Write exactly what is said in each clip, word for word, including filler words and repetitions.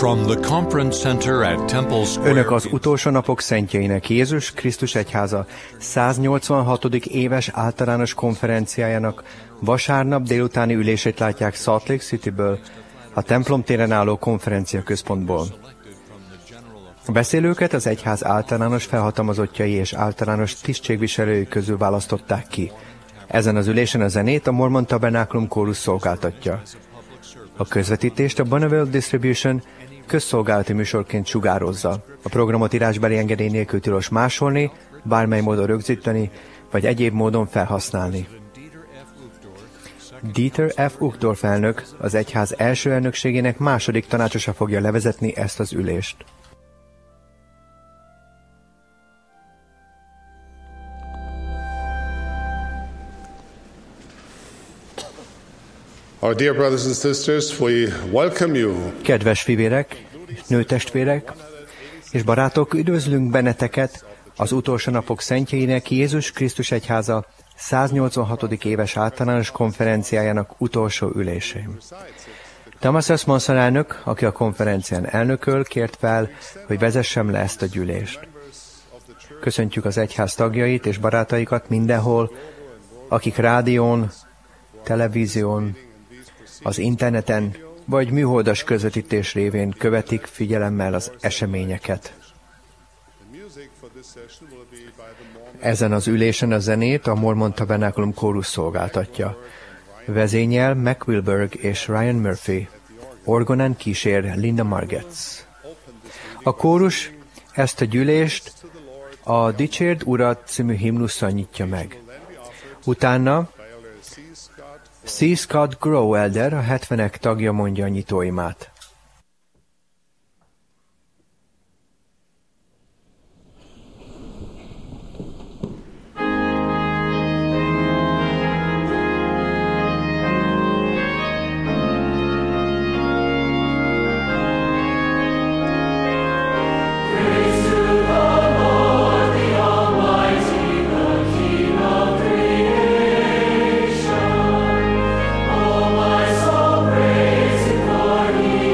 From the Conference Center at Temple Square. Önök az utolsó napok szentjeinek Jézus Krisztus Egyháza száznyolcvanhatodik éves általános konferenciájának vasárnap délutáni ülését látják Salt Lake Cityből, a templom téren álló konferenciaközpontból. A beszélőket az egyház általános felhatalmazottjai és általános tisztségviselői közül választották ki. Ezen az ülésen a zenét a Mormon Tabernáklum kórus szolgáltatja. A közvetítést a Bonneville Distribution közszolgálati műsorként sugározza. A programot írásbeli engedély nélkül tilos másolni, bármely módon rögzíteni, vagy egyéb módon felhasználni. Dieter F. Uchtdorf elnök, az egyház első elnökségének második tanácsosa fogja levezetni ezt az ülést. Our dear brothers and sisters, we welcome you. Kedves fivérek, nőtestvérek és barátok, üdvözlünk benneteket az utolsó napok szentjeinek Jézus Krisztus Egyháza száznyolcvanhatodik éves általános konferenciájának utolsó ülésén. Thomas S. Monson elnök, aki a konferencián elnököl, kért fel, hogy vezessem le ezt a gyűlést. Köszöntjük az egyház tagjait és barátaikat mindenhol, akik rádión, televízión, az interneten vagy műholdas közvetítés révén követik figyelemmel az eseményeket. Ezen az ülésen a zenét a Mormon Tabernáklum kórus szolgáltatja. Vezényel Mac Wilberg és Ryan Murphy, orgonán kísér Linda Margetts. A kórus ezt a gyűlést a Dicsérd Urat című himnusszal nyitja meg. Utána C. Scott Grow elder, a hetvenek tagja mondja a nyitóimát. Oh, my soul, praise Him, for He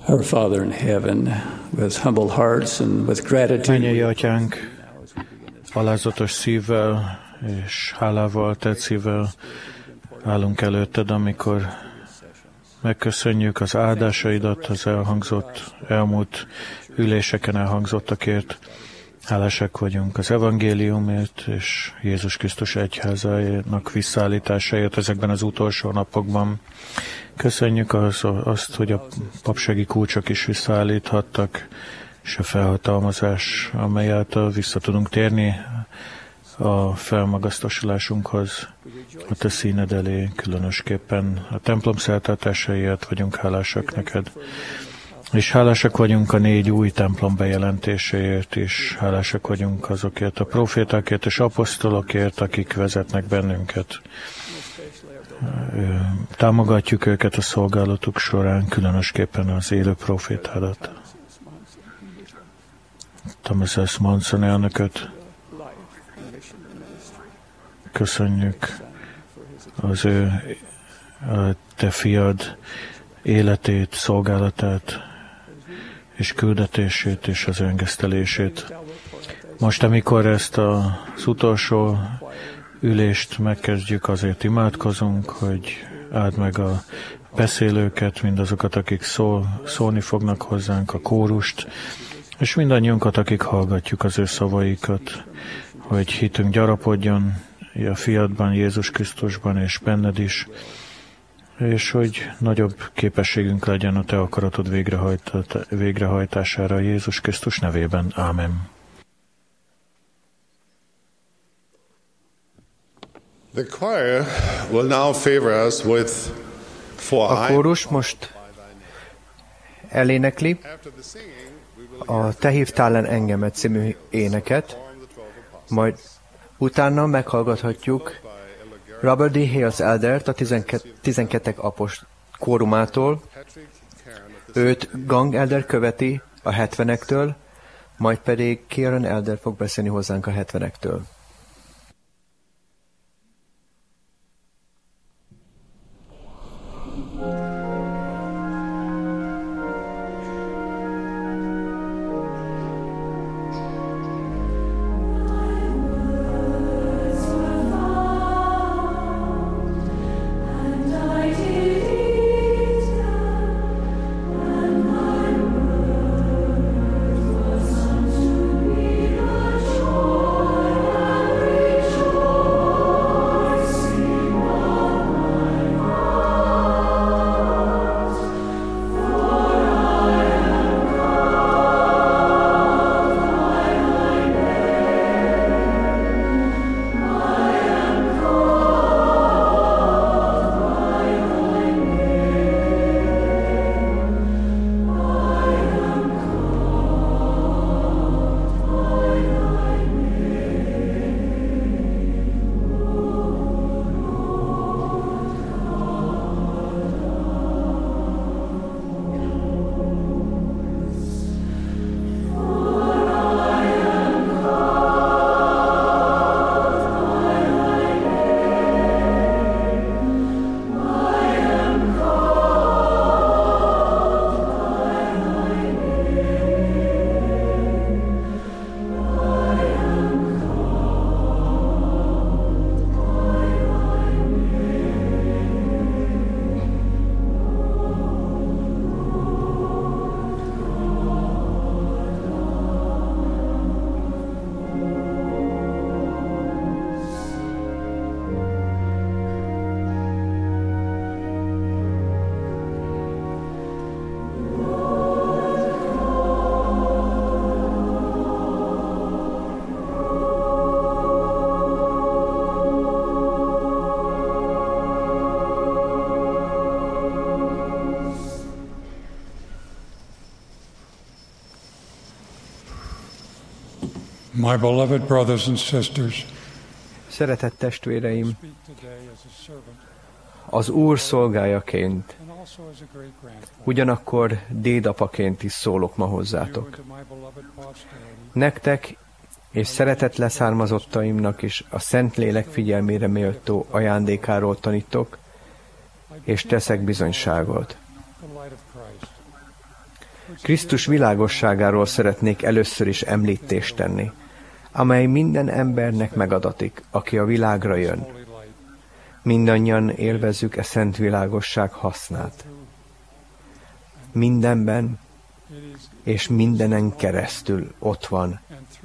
Our Father in heaven, with humble hearts and with gratitude. Mennyei Atyánk, alázatos szívvel és hálával, tett szívvel állunk előtted, amikor megköszönjük az áldásaidat, az elhangzott, elmúlt üléseken elhangzottakért. Hálásak vagyunk az evangéliumért és Jézus Krisztus egyházának visszaállításáért ezekben az utolsó napokban. Köszönjük az, azt, hogy a papsági kulcsok is visszaállíthattak, és a felhatalmazás, amely által vissza tudunk térni a felmagasztosulásunkhoz, a te színed elé, különösképpen a templom szertartásáért vagyunk hálásak neked. És hálásak vagyunk a négy új templom bejelentéséért is, hálásak vagyunk azokért a profétákért és apostolokért, akik vezetnek bennünket. Támogatjuk őket a szolgálatuk során, különösképpen az élő profétádat. Thomas S. Monson elnököt. Köszönjük az ő, a te fiad életét, szolgálatát, és küldetését, és az öngesztelését. Most, amikor ezt az utolsó ülést megkezdjük, azért imádkozunk, hogy áld meg a beszélőket, mindazokat, akik szól, szólni fognak hozzánk, a kórust, és mindannyiunkat, akik hallgatjuk az ő szavaikat, hogy hitünk gyarapodjon a fiadban, Jézus Krisztusban és benned is, és hogy nagyobb képességünk legyen a te akaratod végrehajtására Jézus Krisztus nevében. Ámen. The choir will now favor us with for A kórus most elénekli a Te hívtál el engemet című éneket, majd utána meghallgathatjuk Robert D. Hales Eldert a tizenkettek apost kórumától, őt Gang Elder követi a hetvenektől, majd pedig Kieran Elder fog beszélni hozzánk a hetvenektől. My beloved brothers and sisters, Szeretett testvéreim, az Úr szolgájaként, ugyanakkor dédapaként is szólok ma hozzátok. Nektek és szeretett leszármazottaimnak is a Szentlélek figyelmére méltó ajándékáról tanítok, és teszek bizonyságot. Krisztus világosságáról szeretnék először is említést tenni, amely minden embernek megadatik, aki a világra jön. Mindannyian élvezzük e szent világosság hasznát. Mindenben és mindenen keresztül ott van,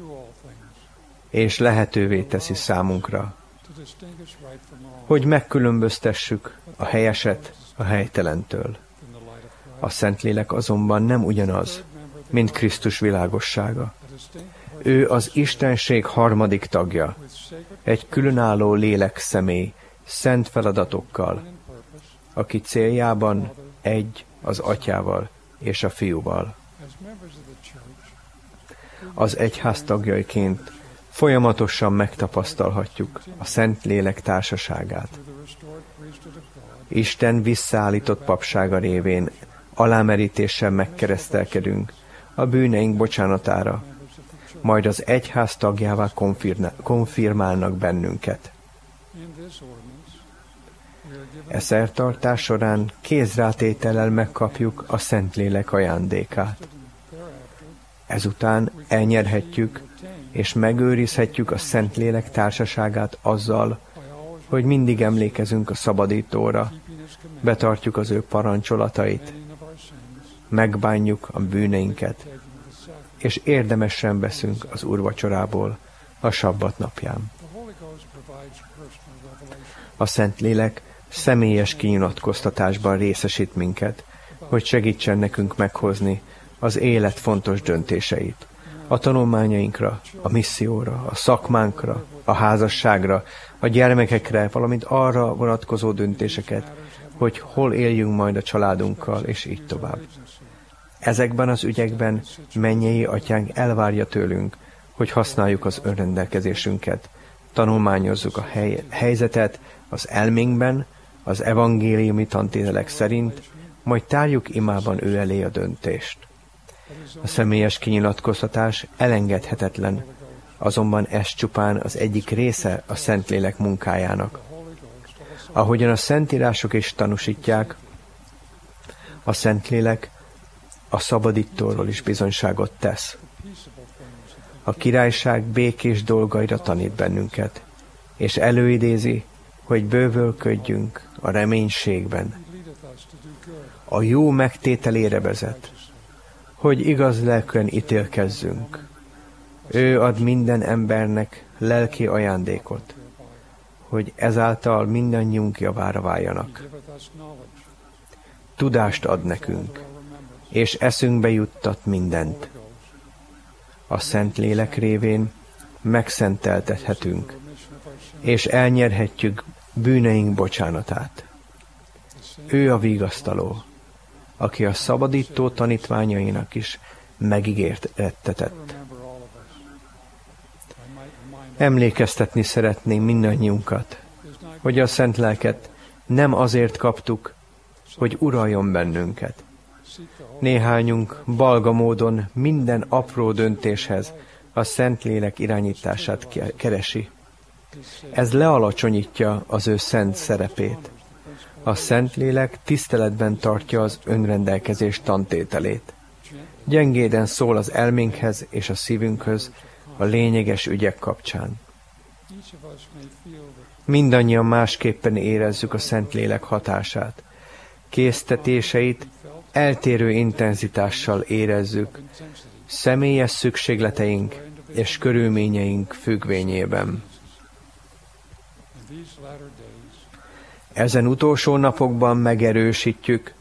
és lehetővé teszi számunkra, hogy megkülönböztessük a helyeset a helytelentől. A Szentlélek azonban nem ugyanaz, mint Krisztus világossága. Ő az Istenség harmadik tagja, egy különálló lélek személy, szent feladatokkal, aki céljában egy az Atyával és a Fiúval. Az egyház tagjaiként folyamatosan megtapasztalhatjuk a Szentlélek társaságát. Isten visszaállított papsága révén alámerítéssel megkeresztelkedünk a bűneink bocsánatára, majd az egyház tagjává konfirmálnak bennünket. E szertartás során kézrátétellel megkapjuk a Szentlélek ajándékát. Ezután elnyerhetjük és megőrizhetjük a Szentlélek társaságát azzal, hogy mindig emlékezünk a Szabadítóra, betartjuk az ő parancsolatait, megbánjuk a bűneinket, és érdemesen veszünk az úrvacsorából a sabbat napján. A Szentlélek személyes kinyilatkoztatásban részesít minket, hogy segítsen nekünk meghozni az élet fontos döntéseit. A tanulmányainkra, a misszióra, a szakmánkra, a házasságra, a gyermekekre, valamint arra vonatkozó döntéseket, hogy hol éljünk majd a családunkkal, és így tovább. Ezekben az ügyekben mennyei Atyánk elvárja tőlünk, hogy használjuk az önrendelkezésünket, tanulmányozzuk a hely, helyzetet az elménkben, az evangéliumi tantételek szerint, majd tárjuk imában ő elé a döntést. A személyes kinyilatkoztatás elengedhetetlen, azonban ez csupán az egyik része a Szentlélek munkájának. Ahogyan a Szentírások is tanúsítják, a Szentlélek a Szabadítóról is bizonyságot tesz. A királyság békés dolgaira tanít bennünket, és előidézi, hogy bővölködjünk a reménységben. A jó megtételére vezet, hogy igaz lelkűen ítélkezzünk. Ő ad minden embernek lelki ajándékot, hogy ezáltal mindannyiunk javára váljanak. Tudást ad nekünk, és eszünkbe juttat mindent. A Szentlélek révén megszenteltethetünk, és elnyerhetjük bűneink bocsánatát. Ő a vigasztaló, aki a Szabadító tanítványainak is megígértetett. Emlékeztetni szeretném mindannyiunkat, hogy a Szent Lelket nem azért kaptuk, hogy uraljon bennünket. Néhányunk balga módon minden apró döntéshez a Szentlélek irányítását keresi. Ez lealacsonyítja az ő szent szerepét. A Szentlélek tiszteletben tartja az önrendelkezés tantételét. Gyengéden szól az elménkhez és a szívünkhöz a lényeges ügyek kapcsán. Mindannyian másképpen érezzük a Szentlélek hatását. Késztetéseit eltérő intenzitással érezzük, személyes szükségleteink és körülményeink függvényében. Ezen utolsó napokban megerősítjük,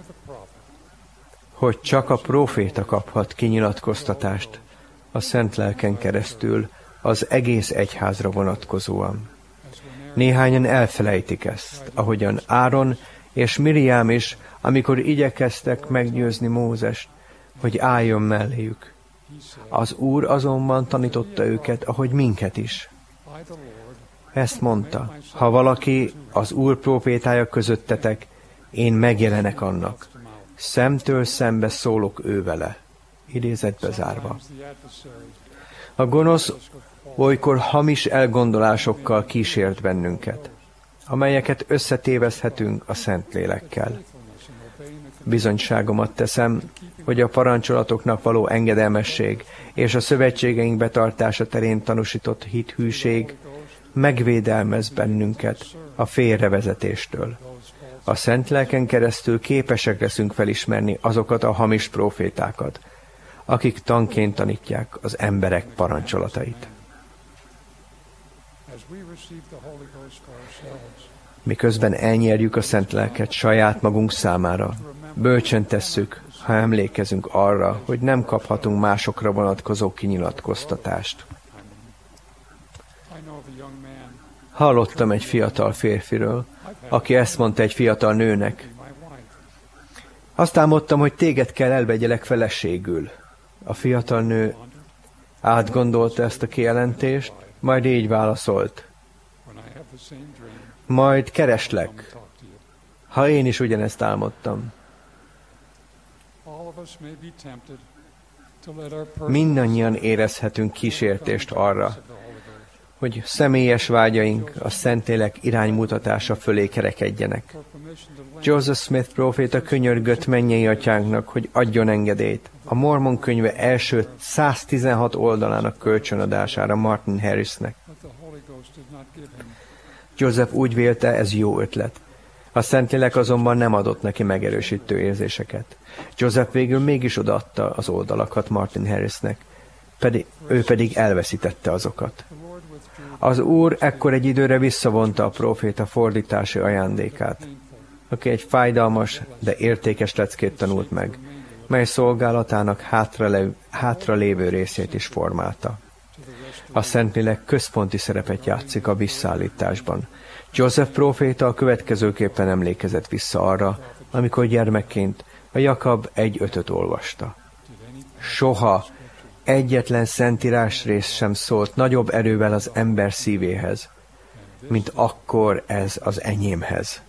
hogy csak a próféta kaphat kinyilatkoztatást a Szent Lelken keresztül az egész egyházra vonatkozóan. Néhányan elfelejtik ezt, ahogyan Áron és Miriám is, amikor igyekeztek meggyőzni Mózest, hogy álljon melléjük. Az Úr azonban tanította őket, ahogy minket is. Ezt mondta, ha valaki az Úr prófétája közöttetek, én megjelenek annak. Szemtől szembe szólok ő vele. Idézetbe zárva. A gonosz olykor hamis elgondolásokkal kísért bennünket, amelyeket összetévezhetünk a Szentlélekkel. Bizonyságomat teszem, hogy a parancsolatoknak való engedelmesség és a szövetségeink betartása terén tanúsított hithűség megvédelmez bennünket a félrevezetéstől. A Szent Lelken keresztül képesek leszünk felismerni azokat a hamis prófétákat, akik tanként tanítják az emberek parancsolatait. Miközben elnyerjük a Szent Lelket saját magunk számára, bölcsen tesszük, ha emlékezünk arra, hogy nem kaphatunk másokra vonatkozó kinyilatkoztatást. Hallottam egy fiatal férfiről, aki ezt mondta egy fiatal nőnek. Azt álmodtam, hogy téged kell elvegyelek feleségül. A fiatal nő átgondolta ezt a kijelentést, majd így válaszolt. Majd kereslek, ha én is ugyanezt álmodtam. Mindannyian érezhetünk kísértést arra, hogy személyes vágyaink a Szentlélek iránymutatása fölé kerekedjenek. Joseph Smith próféta könyörgött mennyei atyánknak, hogy adjon engedélyt a Mormon könyve első száztizenhat oldalának kölcsönadására Martin Harrisnek. Joseph úgy vélte, ez jó ötlet. A Szentlélek azonban nem adott neki megerősítő érzéseket. Joseph végül mégis odaadta az oldalakat Martin Harrisnek, pedig, ő pedig elveszítette azokat. Az Úr ekkor egy időre visszavonta a próféta fordítási ajándékát, aki egy fájdalmas, de értékes leckét tanult meg, mely szolgálatának hátra, hátra lévő részét is formálta. A Szentlélek központi szerepet játszik a visszaállításban. Joseph próféta a következőképpen emlékezett vissza arra, amikor gyermekként a Jakab egy ötöt olvasta. Soha egyetlen szentírás rész sem szólt nagyobb erővel az ember szívéhez, mint akkor ez az enyémhez.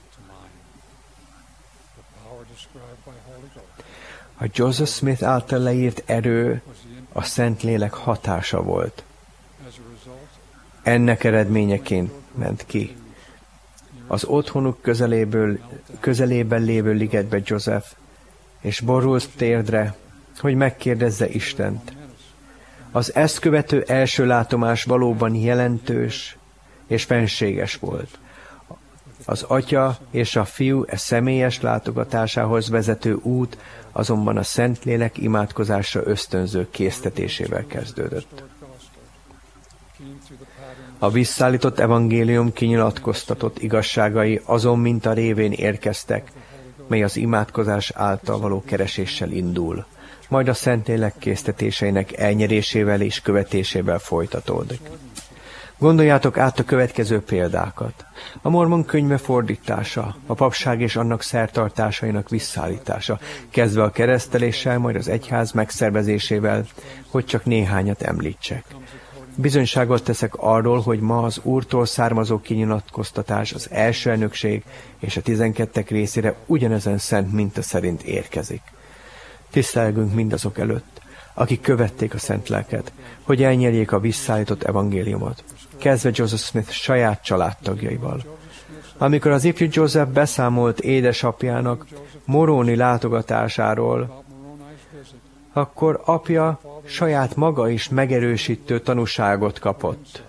A Joseph Smith által leírt erő a Szentlélek hatása volt. Ennek eredményeként ment ki. Az otthonuk közeléből, közelében lévő ligetbe Joseph, és borult térdre, hogy megkérdezze Istent. Az ezt követő első látomás valóban jelentős és fenséges volt. Az atya és a fiú e személyes látogatásához vezető út azonban a Szentlélek imádkozásra ösztönző késztetésével kezdődött. A visszaállított evangélium kinyilatkoztatott igazságai azon minta révén érkeztek, mely az imádkozás által való kereséssel indul, majd a Szentlélek késztetéseinek elnyerésével és követésével folytatódik. Gondoljátok át a következő példákat. A Mormon könyve fordítása, a papság és annak szertartásainak visszaállítása, kezdve a kereszteléssel, majd az egyház megszervezésével, hogy csak néhányat említsek. Bizonyságot teszek arról, hogy ma az Úrtól származó kinyilatkoztatás az első elnökség és a tizenkettek részére ugyanezen szent minta szerint érkezik. Tisztelgünk mindazok előtt, akik követték a Szent Lelket, hogy elnyerjék a visszaállított evangéliumot, kezdve Joseph Smith saját családtagjaival. Amikor az ifjú Joseph beszámolt édesapjának Moroni látogatásáról, akkor apja saját maga is megerősítő tanúságot kapott.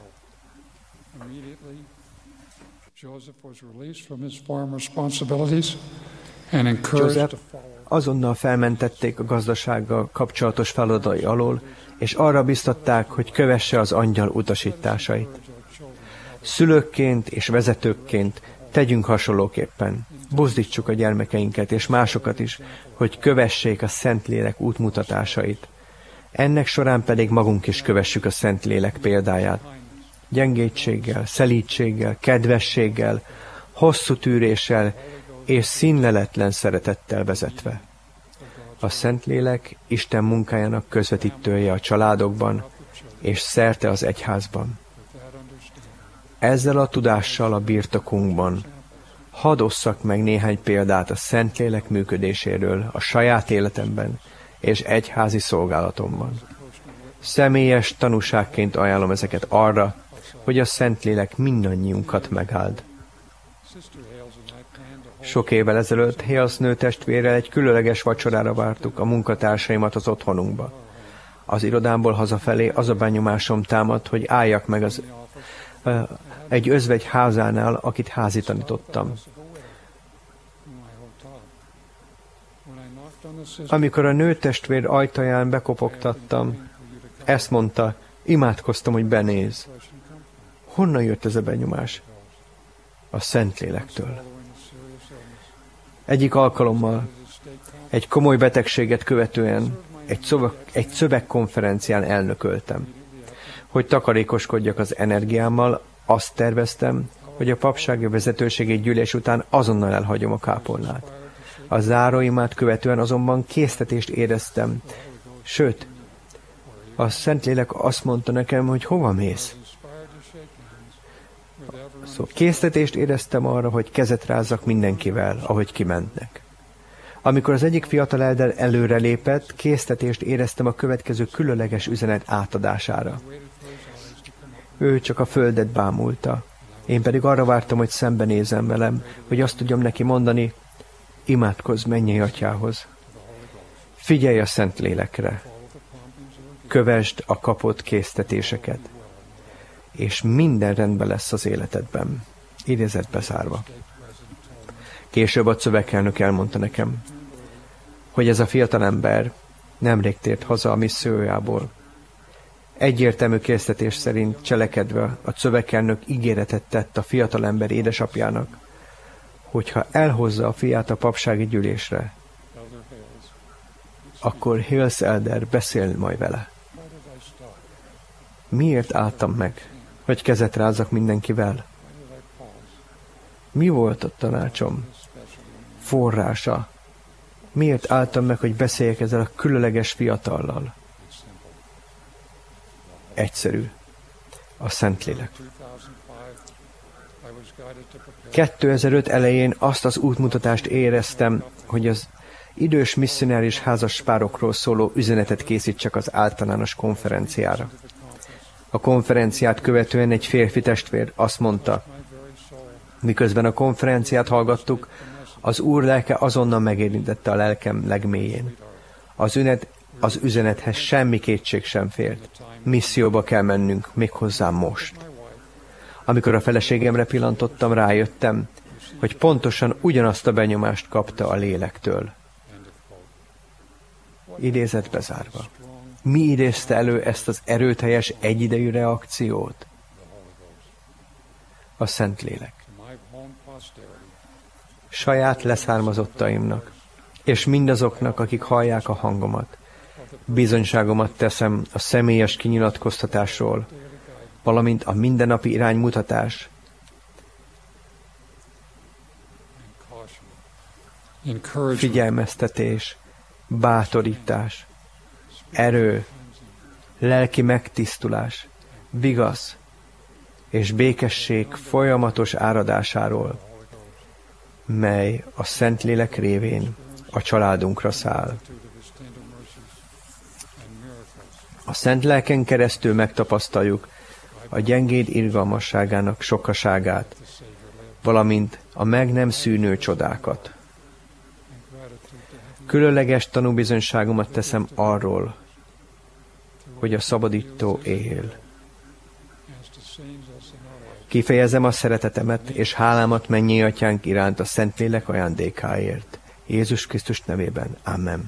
Joseph azonnal felmentették a gazdasággal kapcsolatos feladatai alól, és arra biztatták, hogy kövesse az angyal utasításait. Szülőkként és vezetőkként tegyünk hasonlóképpen. Buzdítsuk a gyermekeinket és másokat is, hogy kövessék a Szentlélek útmutatásait. Ennek során pedig magunk is kövessük a Szentlélek példáját. Gyengétséggel, szelídséggel, kedvességgel, hosszú tűréssel és színleletlen szeretettel vezetve. A Szentlélek Isten munkájának közvetítője a családokban és szerte az egyházban. Ezzel a tudással a birtokunkban hadd osszak meg néhány példát a Szentlélek működéséről a saját életemben és egyházi szolgálatomban. Személyes tanúságként ajánlom ezeket arra, hogy a Szentlélek mindannyiunkat megáld. Sok évvel ezelőtt Hales nőtestvérrel egy különleges vacsorára vártuk a munkatársaimat az otthonunkba. Az irodámból hazafelé az a benyomásom támadt, hogy álljak meg az, uh, egy özvegy házánál, akit házítanítottam. Amikor a nőtestvér ajtaján bekopogtattam, ezt mondta, imádkoztam, hogy benéz. Honnan jött ez a benyomás? A Szentlélektől. Egyik alkalommal, egy komoly betegséget követően egy, szöveg, egy szövegkonferencián elnököltem. Hogy takarékoskodjak az energiámmal, azt terveztem, hogy a papsági vezetőségi gyűlés után azonnal elhagyom a kápolnát. A záróimát követően azonban késztetést éreztem. Sőt, a Szentlélek azt mondta nekem, hogy hova mész? Szóval késztetést éreztem arra, hogy kezet rázzak mindenkivel, ahogy kimentnek. Amikor az egyik fiatal elder előre lépett, késztetést éreztem a következő különleges üzenet átadására. Ő csak a földet bámulta. Én pedig arra vártam, hogy szembenézem velem, hogy azt tudjam neki mondani, imádkozz mennyei atyához. Figyelj a Szentlélekre. Kövesd a kapott késztetéseket. És minden rendben lesz az életedben. Idézet bezárva. Később a szövegelnök elmondta nekem, hogy ez a fiatalember nemrég tért haza a missziójából. Egyértelmű késztetés szerint cselekedve a szövegelnök ígéretet tett a fiatalember édesapjának, hogyha elhozza a fiát a papsági gyűlésre, akkor Hales elder beszél majd vele. Miért álltam meg, hogy kezet rázzak mindenkivel? Mi volt a tanácsom? Forrása. Miért álltam meg, hogy beszéljek ezzel a különleges fiatallal? Egyszerű. A Szentlélek. kétezer-öt elején azt az útmutatást éreztem, hogy az idős misszionáris házaspárokról szóló üzenetet készítsek az általános konferenciára. A konferenciát követően egy férfi testvér azt mondta, miközben a konferenciát hallgattuk, az Úr lelke azonnal megérintette a lelkem legmélyén. Az, ünet, az üzenethez semmi kétség sem fért. Misszióba kell mennünk, méghozzá most. Amikor a feleségemre pillantottam, rájöttem, hogy pontosan ugyanazt a benyomást kapta a lélektől. Idézet bezárva. Mi idézte elő ezt az erőteljes egyidejű reakciót? A Szentlélek. Saját leszármazottaimnak, és mindazoknak, akik hallják a hangomat, bizonyságomat teszem a személyes kinyilatkoztatásról, valamint a mindennapi iránymutatás, figyelmeztetés, bátorítás, erő, lelki megtisztulás, vigasz és békesség folyamatos áradásáról, mely a Szentlélek révén a családunkra száll. A Szent Lelken keresztül megtapasztaljuk a gyengéd irgalmasságának sokaságát, valamint a meg nem szűnő csodákat. Különleges tanúbizonyságomat teszem arról, hogy a szabadító él. Kifejezem a szeretetemet és hálámat mennyei atyánk iránt a Szentlélek ajándékáért. Jézus Krisztus nevében. Amen.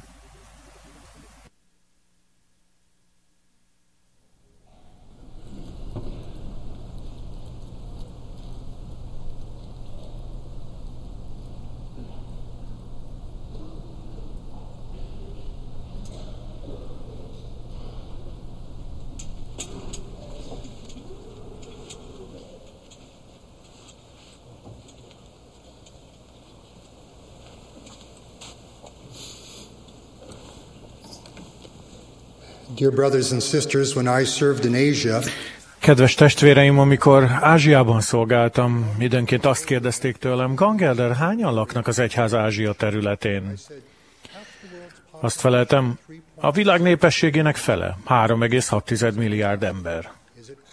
Dear brothers and sisters, when I served in Asia, Kedves testvéreim, amikor Ázsiában szolgáltam, időnként azt kérdezték tőlem, Gangelder, hányan laknak az egyház Ázsia területén? Azt feleltem, a világ népességének fele, három egész hat milliárd ember.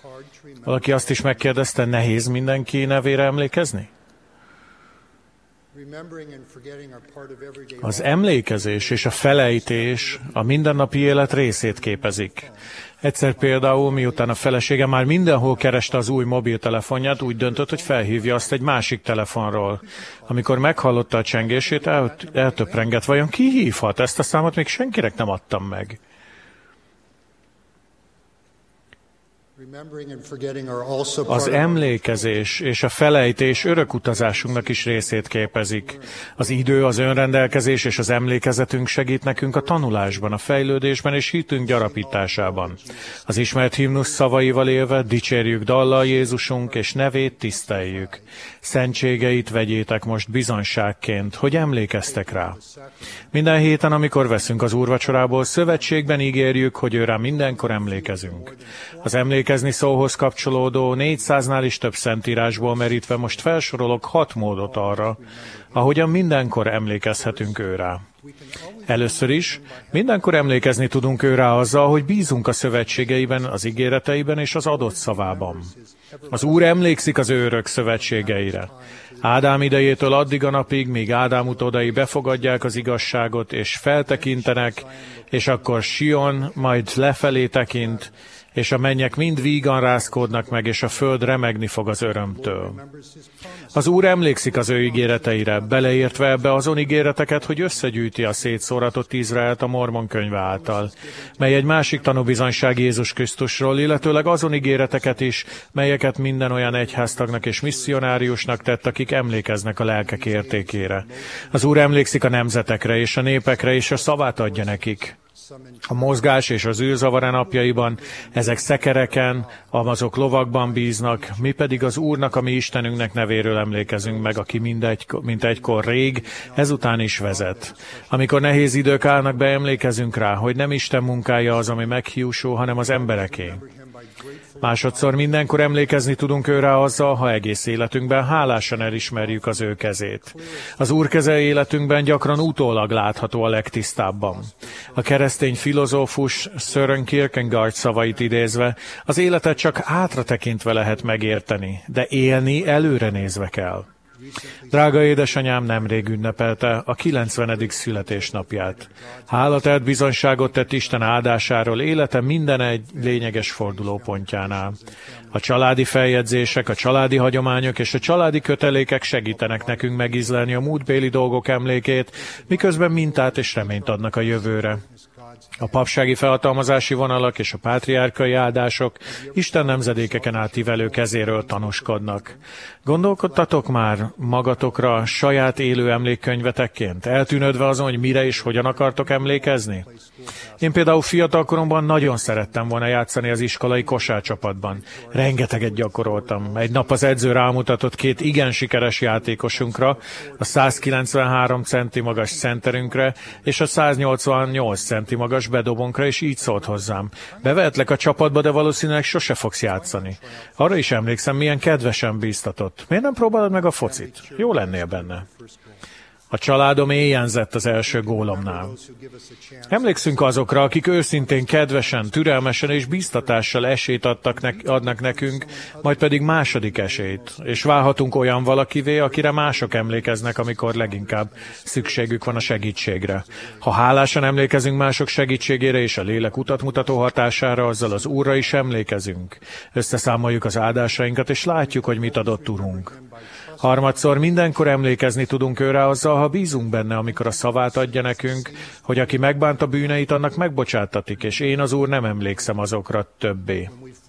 Valaki azt is megkérdezte, nehéz mindenki nevére emlékezni? Az emlékezés és a felejtés a mindennapi élet részét képezik. Egyszer például, miután a felesége már mindenhol kereste az új mobiltelefonját, úgy döntött, hogy felhívja azt egy másik telefonról. Amikor meghallotta a csengését, el, eltöprengett, vajon ki hívhat? Ezt a számot még senkinek nem adtam meg. Az emlékezés és a felejtés örök utazásunknak is részét képezik. Az idő, az önrendelkezés és az emlékezetünk segít nekünk a tanulásban, a fejlődésben és hitünk gyarapításában. Az ismert himnusz szavaival élve dicsérjük dallal Jézusunk, és nevét tiszteljük. Szentségeit vegyétek most bizonyságként, hogy emlékeztek rá. Minden héten, amikor veszünk az úrvacsorából, szövetségben ígérjük, hogy őrá mindenkor emlékezünk. Az emlékezni szóhoz kapcsolódó négyszáznál is több szentírásból merítve most felsorolok hat módot arra, ahogyan mindenkor emlékezhetünk őrá. Először is, mindenkor emlékezni tudunk őrá azzal, hogy bízunk a szövetségeiben, az ígéreteiben és az adott szavában. Az Úr emlékszik az ő örök szövetségeire. Ádám idejétől addig a napig, míg Ádám utódai befogadják az igazságot, és feltekintenek, és akkor Sion majd lefelé tekint, és a mennyek mind vígan rázkódnak meg, és a föld remegni fog az örömtől. Az Úr emlékszik az ő ígéreteire, beleértve ebbe azon ígéreteket, hogy összegyűjti a szétszóratott Izraelt a Mormon könyve által, mely egy másik tanúbizonyság Jézus Krisztusról, illetőleg azon ígéreteket is, melyeket minden olyan egyháztagnak és misszionáriusnak tett, akik emlékeznek a lelkek értékére. Az Úr emlékszik a nemzetekre és a népekre, és a szavát adja nekik. A mozgás és az űrzavar napjaiban ezek szekereken, azok lovakban bíznak, mi pedig az Úrnak, a mi Istenünknek nevéről emlékezünk meg, aki mindegy, mint egykor rég, ezután is vezet. Amikor nehéz idők állnak be, emlékezünk rá, hogy nem Isten munkája az, ami meghiúsul, hanem az embereké. Másodszor mindenkor emlékezni tudunk őre azzal, ha egész életünkben hálásan elismerjük az ő kezét. Az Úr keze életünkben gyakran utólag látható a legtisztábban. A keresztény filozófus Søren Kierkegaard szavait idézve, az életet csak hátra tekintve lehet megérteni, de élni előre nézve kell. Drága édesanyám nemrég ünnepelte a kilencvenedik születésnapját. Hálatelt bizonyságot tett Isten áldásáról élete minden egy lényeges fordulópontjánál. A családi feljegyzések, a családi hagyományok és a családi kötelékek segítenek nekünk megízlelni a múltbéli dolgok emlékét, miközben mintát és reményt adnak a jövőre. A papsági felhatalmazási vonalak és a pátriárkai áldások Isten nemzedékeken átívelő kezéről tanúskodnak. Gondolkodtatok már magatokra saját élő emlékkönyvetekként, eltűnődve azon, hogy mire és hogyan akartok emlékezni? Én például fiatalkoromban nagyon szerettem volna játszani az iskolai kosárcsapatban. Rengeteget gyakoroltam. Egy nap az edző rámutatott két igen sikeres játékosunkra, a százkilencvenhárom centi magas centerünkre és a száznyolcvannyolc centi magas bedobónkra, és így szólt hozzám. Bevehetlek a csapatba, de valószínűleg sose fogsz játszani. Arra is emlékszem, milyen kedvesen bíztatott. Miért nem próbálod meg a focit? Jó lennél benne. A családom éjjenzett az első gólomnál. Emlékszünk azokra, akik őszintén, kedvesen, türelmesen és bíztatással esélyt adtak ne- adnak nekünk, majd pedig második esélyt, és válhatunk olyan valakivé, akire mások emlékeznek, amikor leginkább szükségük van a segítségre. Ha hálásan emlékezünk mások segítségére és a lélek utatmutató hatására, azzal az Úrra is emlékezünk. Összeszámoljuk az áldásainkat, és látjuk, hogy mit adott Urunk. Harmadszor mindenkor emlékezni tudunk őre azzal, ha bízunk benne, amikor a szavát adja nekünk, hogy aki megbánta bűneit, annak megbocsáttatik, és én az Úr nem emlékszem azokra többé.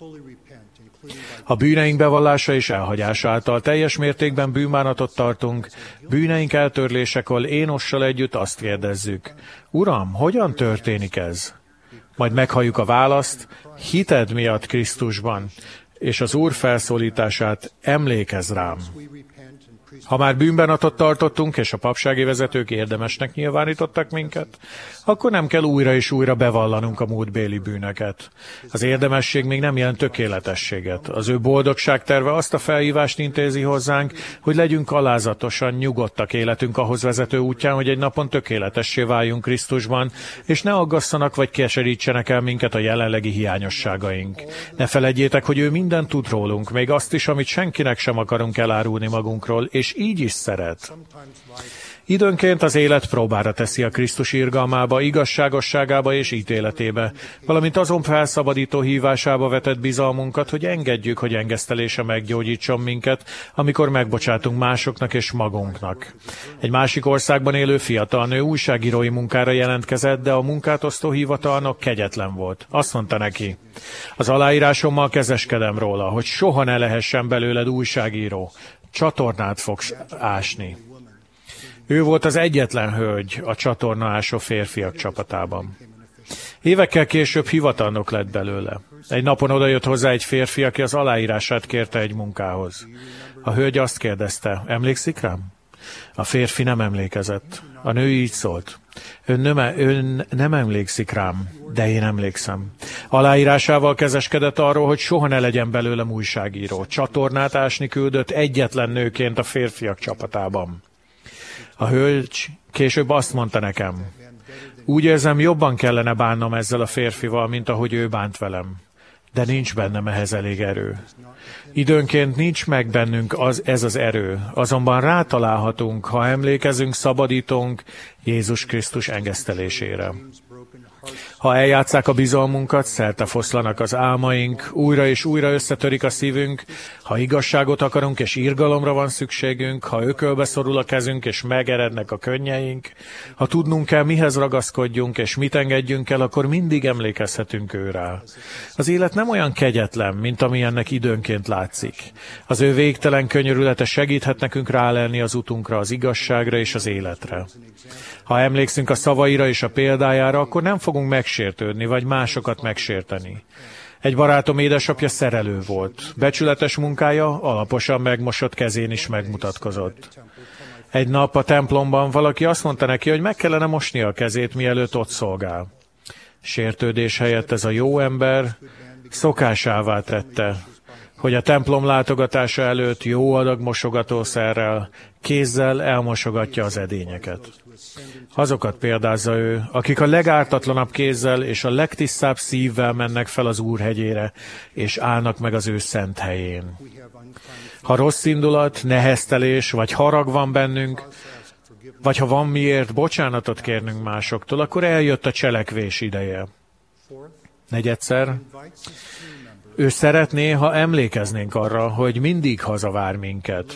Ha bűneink bevallása és elhagyása által teljes mértékben bűnbánatot tartunk, bűneink eltörlésekor Énossal együtt azt kérdezzük: Uram, hogyan történik ez? Majd meghalljuk a választ: hited miatt Krisztusban, és az Úr felszólítását: emlékezz rám. Ha már bűnbánatot tartottunk, és a papsági vezetők érdemesnek nyilvánítottak minket, akkor nem kell újra és újra bevallanunk a múltbéli bűnöket. Az érdemesség még nem jelent tökéletességet. Az ő boldogságterve azt a felhívást intézi hozzánk, hogy legyünk alázatosan, nyugodtak életünk ahhoz vezető útján, hogy egy napon tökéletessé váljunk Krisztusban, és ne aggasszanak vagy keserítsenek el minket a jelenlegi hiányosságaink. Ne feledjétek, hogy ő mindent tud rólunk, még azt is, amit senkinek sem akarunk elárulni magunkról, és és így is szeret. Időnként az élet próbára teszi a Krisztus irgalmába, igazságosságába és ítéletébe, valamint azon felszabadító hívásába vetett bizalmunkat, hogy engedjük, hogy engesztelése meggyógyítson minket, amikor megbocsátunk másoknak és magunknak. Egy másik országban élő fiatal nő újságírói munkára jelentkezett, de a munkát osztó hivatalnok kegyetlen volt. Azt mondta neki: az aláírásommal kezeskedem róla, hogy soha ne lehessen belőled újságíró. Csatornát fogsz ásni. Ő volt az egyetlen hölgy a csatornaásó férfiak csapatában. Évekkel később hivatalnok lett belőle. Egy napon odajött hozzá egy férfi, aki az aláírását kérte egy munkához. A hölgy azt kérdezte: emlékszik rám? A férfi nem emlékezett. A nő így szólt: Ön nem, ön nem emlékszik rám, de én emlékszem. Aláírásával kezeskedett arról, hogy soha ne legyen belőlem újságíró. Csatornát ásni küldött egyetlen nőként a férfiak csapatában. A hölgy később azt mondta nekem: úgy érzem, jobban kellene bánnom ezzel a férfival, mint ahogy ő bánt velem. De nincs bennem ehhez elég erő. Időnként nincs meg bennünk az, ez az erő, azonban rátalálhatunk, ha emlékezünk szabadítónk Jézus Krisztus engesztelésére. Ha eljátsszák a bizalmunkat, szertefoszlanak az álmaink, újra és újra összetörik a szívünk, ha igazságot akarunk és irgalomra van szükségünk, ha ökölbe szorul a kezünk és megerednek a könnyeink, ha tudnunk kell, mihez ragaszkodjunk és mit engedjünk el, akkor mindig emlékezhetünk ő rá. Az élet nem olyan kegyetlen, mint amilyennek időnként látszik. Az ő végtelen könyörülete segíthet nekünk rálelni az utunkra, az igazságra és az életre. Ha emlékszünk a szavaira és a példájára, akkor nem fogunk megsértődni, vagy másokat megsérteni. Egy barátom édesapja szerelő volt. Becsületes munkája alaposan megmosott kezén is megmutatkozott. Egy nap a templomban valaki azt mondta neki, hogy meg kellene mosni a kezét, mielőtt ott szolgál. Sértődés helyett ez a jó ember szokásává tette, hogy a templom látogatása előtt jó adag mosogatószerrel, kézzel elmosogatja az edényeket. Azokat példázza ő, akik a legártatlanabb kézzel és a legtisztább szívvel mennek fel az Úr hegyére, és állnak meg az ő szent helyén. Ha rossz indulat, neheztelés vagy harag van bennünk, vagy ha van miért bocsánatot kérnünk másoktól, akkor eljött a cselekvés ideje. Negyedszer, ő szeretné, ha emlékeznénk arra, hogy mindig hazavár minket.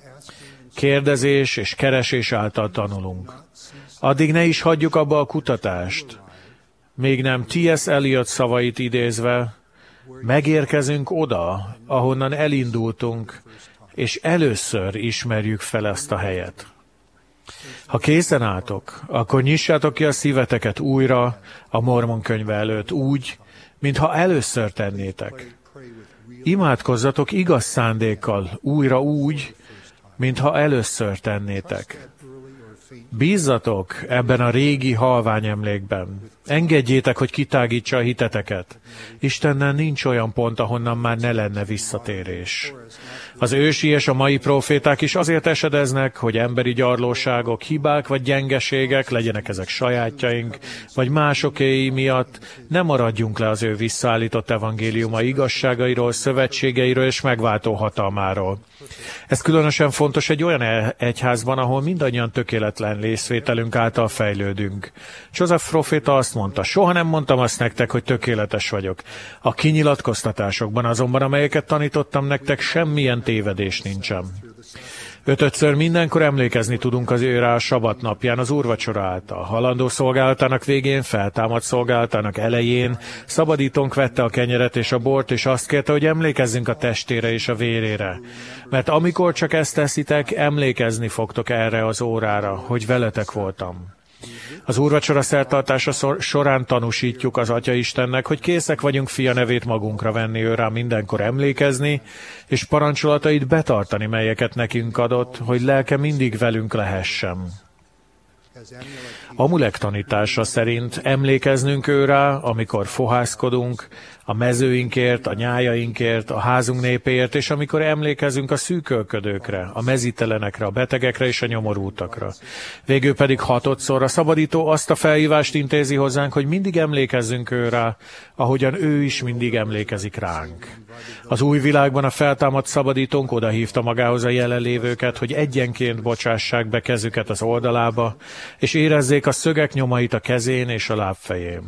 Kérdezés és keresés által tanulunk. Addig ne is hagyjuk abba a kutatást. Még nem té es. Eliot szavait idézve, megérkezünk oda, ahonnan elindultunk, és először ismerjük fel ezt a helyet. Ha készen álltok, akkor nyissátok ki a szíveteket újra a Mormon könyve előtt úgy, mintha először tennétek. Imádkozzatok igaz szándékkal újra úgy, mintha először tennétek. Bízzatok ebben a régi halvány emlékben. Engedjétek, hogy kitágítsa a hiteteket. Istennel nincs olyan pont, ahonnan már ne lenne visszatérés. Az ősi és a mai proféták is azért esedeznek, hogy emberi gyarlóságok, hibák vagy gyengeségek, legyenek ezek sajátjaink, vagy másokéi miatt ne maradjunk le az ő visszaállított evangéliuma igazságairól, szövetségeiről és megváltó hatalmáról. Ez különösen fontos egy olyan egyházban, ahol mindannyian tökéletlen részvételünk által fejlődünk. Joseph proféta azt mondta: soha nem mondtam azt nektek, hogy tökéletes vagyok. A kinyilatkoztatásokban azonban, amelyeket tanítottam nektek, semmilyen tévedés nincsen. Ötödször mindenkor emlékezni tudunk az őre a sabat napján, az úrvacsora által. Halandó szolgálatának végén, feltámadt szolgálatának elején szabadítónk vette a kenyeret és a bort, és azt kérte, hogy emlékezzünk a testére és a vérére. Mert amikor csak ezt teszitek, emlékezni fogtok erre az órára, hogy veletek voltam. Az úrvacsora szertartása során tanúsítjuk az Atya Istennek, hogy készek vagyunk fia nevét magunkra venni, ő rá mindenkor emlékezni, és parancsolatait betartani, melyeket nekünk adott, hogy lelke mindig velünk lehessen. Amulek tanítása szerint emlékeznünk őrá, amikor fohászkodunk, a mezőinkért, a nyájainkért, a házunk népéért, és amikor emlékezünk a szűkölködőkre, a mezítelenekre, a betegekre és a nyomorultakra. Végül pedig hatodszor a szabadító azt a felhívást intézi hozzánk, hogy mindig emlékezzünk őrá, ahogyan ő is mindig emlékezik ránk. Az új világban a feltámadt szabadítónk odahívta magához a jelenlévőket, hogy egyenként bocsássák be kezüket az oldalába, és érezzék a szögek nyomait a kezén és a lábfején.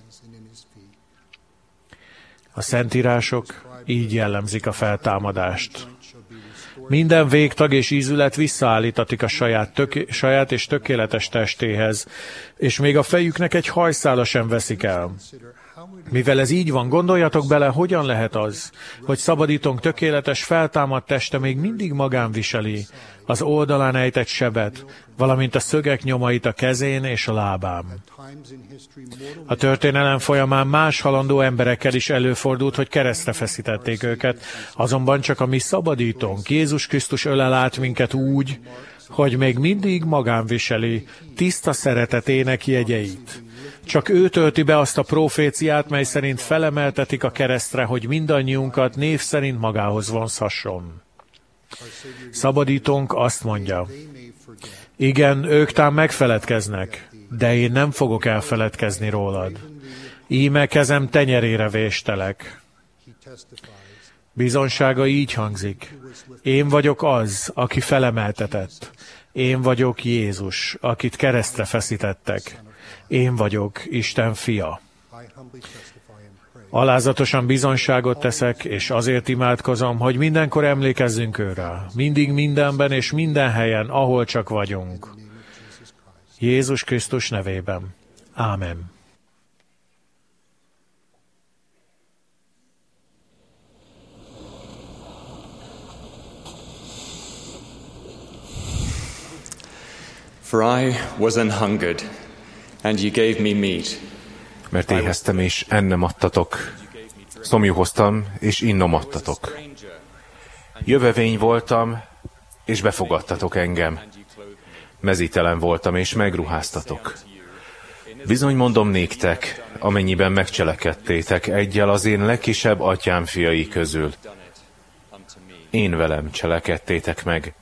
A szentírások így jellemzik a feltámadást. Minden végtag és ízület visszaállítatik a saját, tök, saját és tökéletes testéhez, és még a fejüknek egy hajszála sem veszik el. Mivel ez így van, gondoljatok bele, hogyan lehet az, hogy szabadítónk tökéletes feltámadt teste még mindig magán viseli az oldalán ejtett sebet, valamint a szögek nyomait a kezén és a lábán. A történelem folyamán más halandó emberekkel is előfordult, hogy keresztre feszítették őket, azonban csak a mi szabadítónk, Jézus Krisztus ölel át minket úgy, hogy még mindig magán viseli tiszta szeretetének jegyeit. Csak ő tölti be azt a proféciát, mely szerint felemeltetik a keresztre, hogy mindannyiunkat név szerint magához vonzhasson. Szabadítónk azt mondja, igen, ők tám megfeledkeznek, de én nem fogok elfeledkezni rólad. Íme kezem tenyerére véstelek. Bizonsága így hangzik. Én vagyok az, aki felemeltetett. Én vagyok Jézus, akit keresztre feszítettek. Én vagyok Isten fia. Alázatosan bizonyságot teszek, és azért imádkozom, hogy mindenkor emlékezzünk őre, mindig mindenben és minden helyen, ahol csak vagyunk. Jézus Krisztus nevében. Ámen. For I was an hungered, and you gave me meat. Mert éheztem, és ennem adtatok. Szomjúhoztam, és innom adtatok. Jövevény voltam, és befogadtatok engem. Mezítelen voltam, és megruháztatok. Bizony mondom néktek, amennyiben megcselekedtétek egyel az én legkisebb atyám fiai közül. Én velem cselekedtétek meg.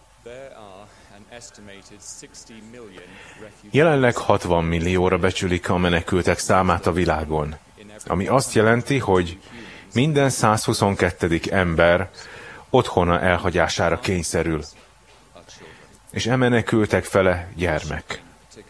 Jelenleg hatvan millióra becsülik a menekültek számát a világon, ami azt jelenti, hogy minden százhuszonkettő ember otthona elhagyására kényszerül, és e menekültek fele gyermek.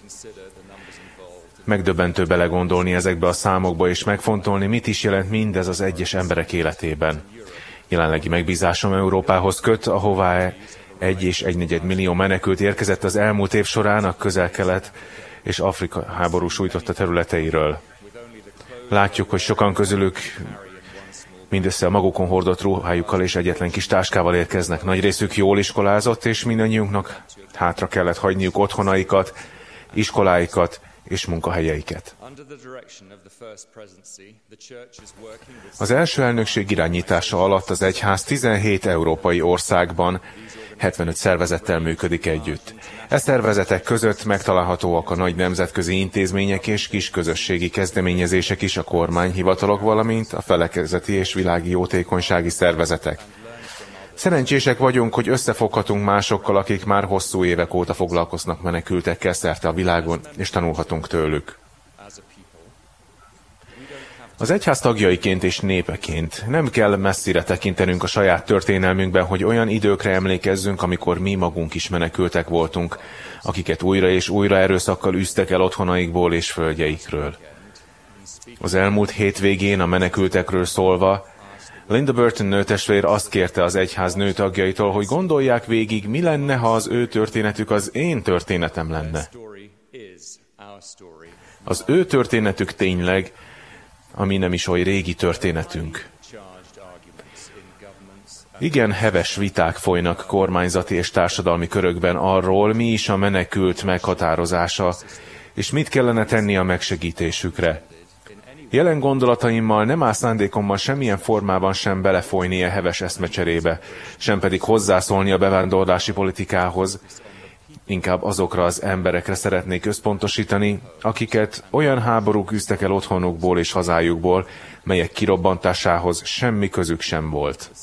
Megdöbbentő belegondolni ezekbe a számokba, és megfontolni, mit is jelent mindez az egyes emberek életében. Jelenlegi megbízásom Európához köt, ahová egy és egynegyed millió menekült érkezett az elmúlt év során a Közel-Kelet és Afrika háború sújtotta területeiről. Látjuk, hogy sokan közülük mindössze a magukon hordott ruhájukkal és egyetlen kis táskával érkeznek. Nagy részük jól iskolázott, és mindannyiunknak hátra kellett hagyniuk otthonaikat, iskoláikat és munkahelyeiket. Az első elnökség irányítása alatt az egyház tizenhét európai országban hetvenöt szervezettel működik együtt. E szervezetek között megtalálhatóak a nagy nemzetközi intézmények és kis közösségi kezdeményezések is, a kormányhivatalok, valamint a felekezeti és világi jótékonysági szervezetek. Szerencsések vagyunk, hogy összefoghatunk másokkal, akik már hosszú évek óta foglalkoznak menekültekkel szerte a világon, és tanulhatunk tőlük. Az egyház tagjaiként és népeként nem kell messzire tekintenünk a saját történelmünkben, hogy olyan időkre emlékezzünk, amikor mi magunk is menekültek voltunk, akiket újra és újra erőszakkal űztek el otthonaikból és földjeikről. Az elmúlt hétvégén a menekültekről szólva, Linda Burton nőtestvér azt kérte az egyház nőtagjaitól, hogy gondolják végig, mi lenne, ha az ő történetük az én történetem lenne. Az ő történetük tényleg, ami nem is oly régi történetünk. Igen, heves viták folynak kormányzati és társadalmi körökben arról, mi is a menekült meghatározása, és mit kellene tenni a megsegítésükre. Jelen gondolataimmal nem áll szándékommal semmilyen formában sem belefolyni a heves eszmecserébe, sem pedig hozzászólni a bevándorlási politikához, inkább azokra az emberekre szeretnék összpontosítani, akiket olyan háborúk üztek el otthonukból és hazájukból, melyek kirobbantásához semmi közük sem volt.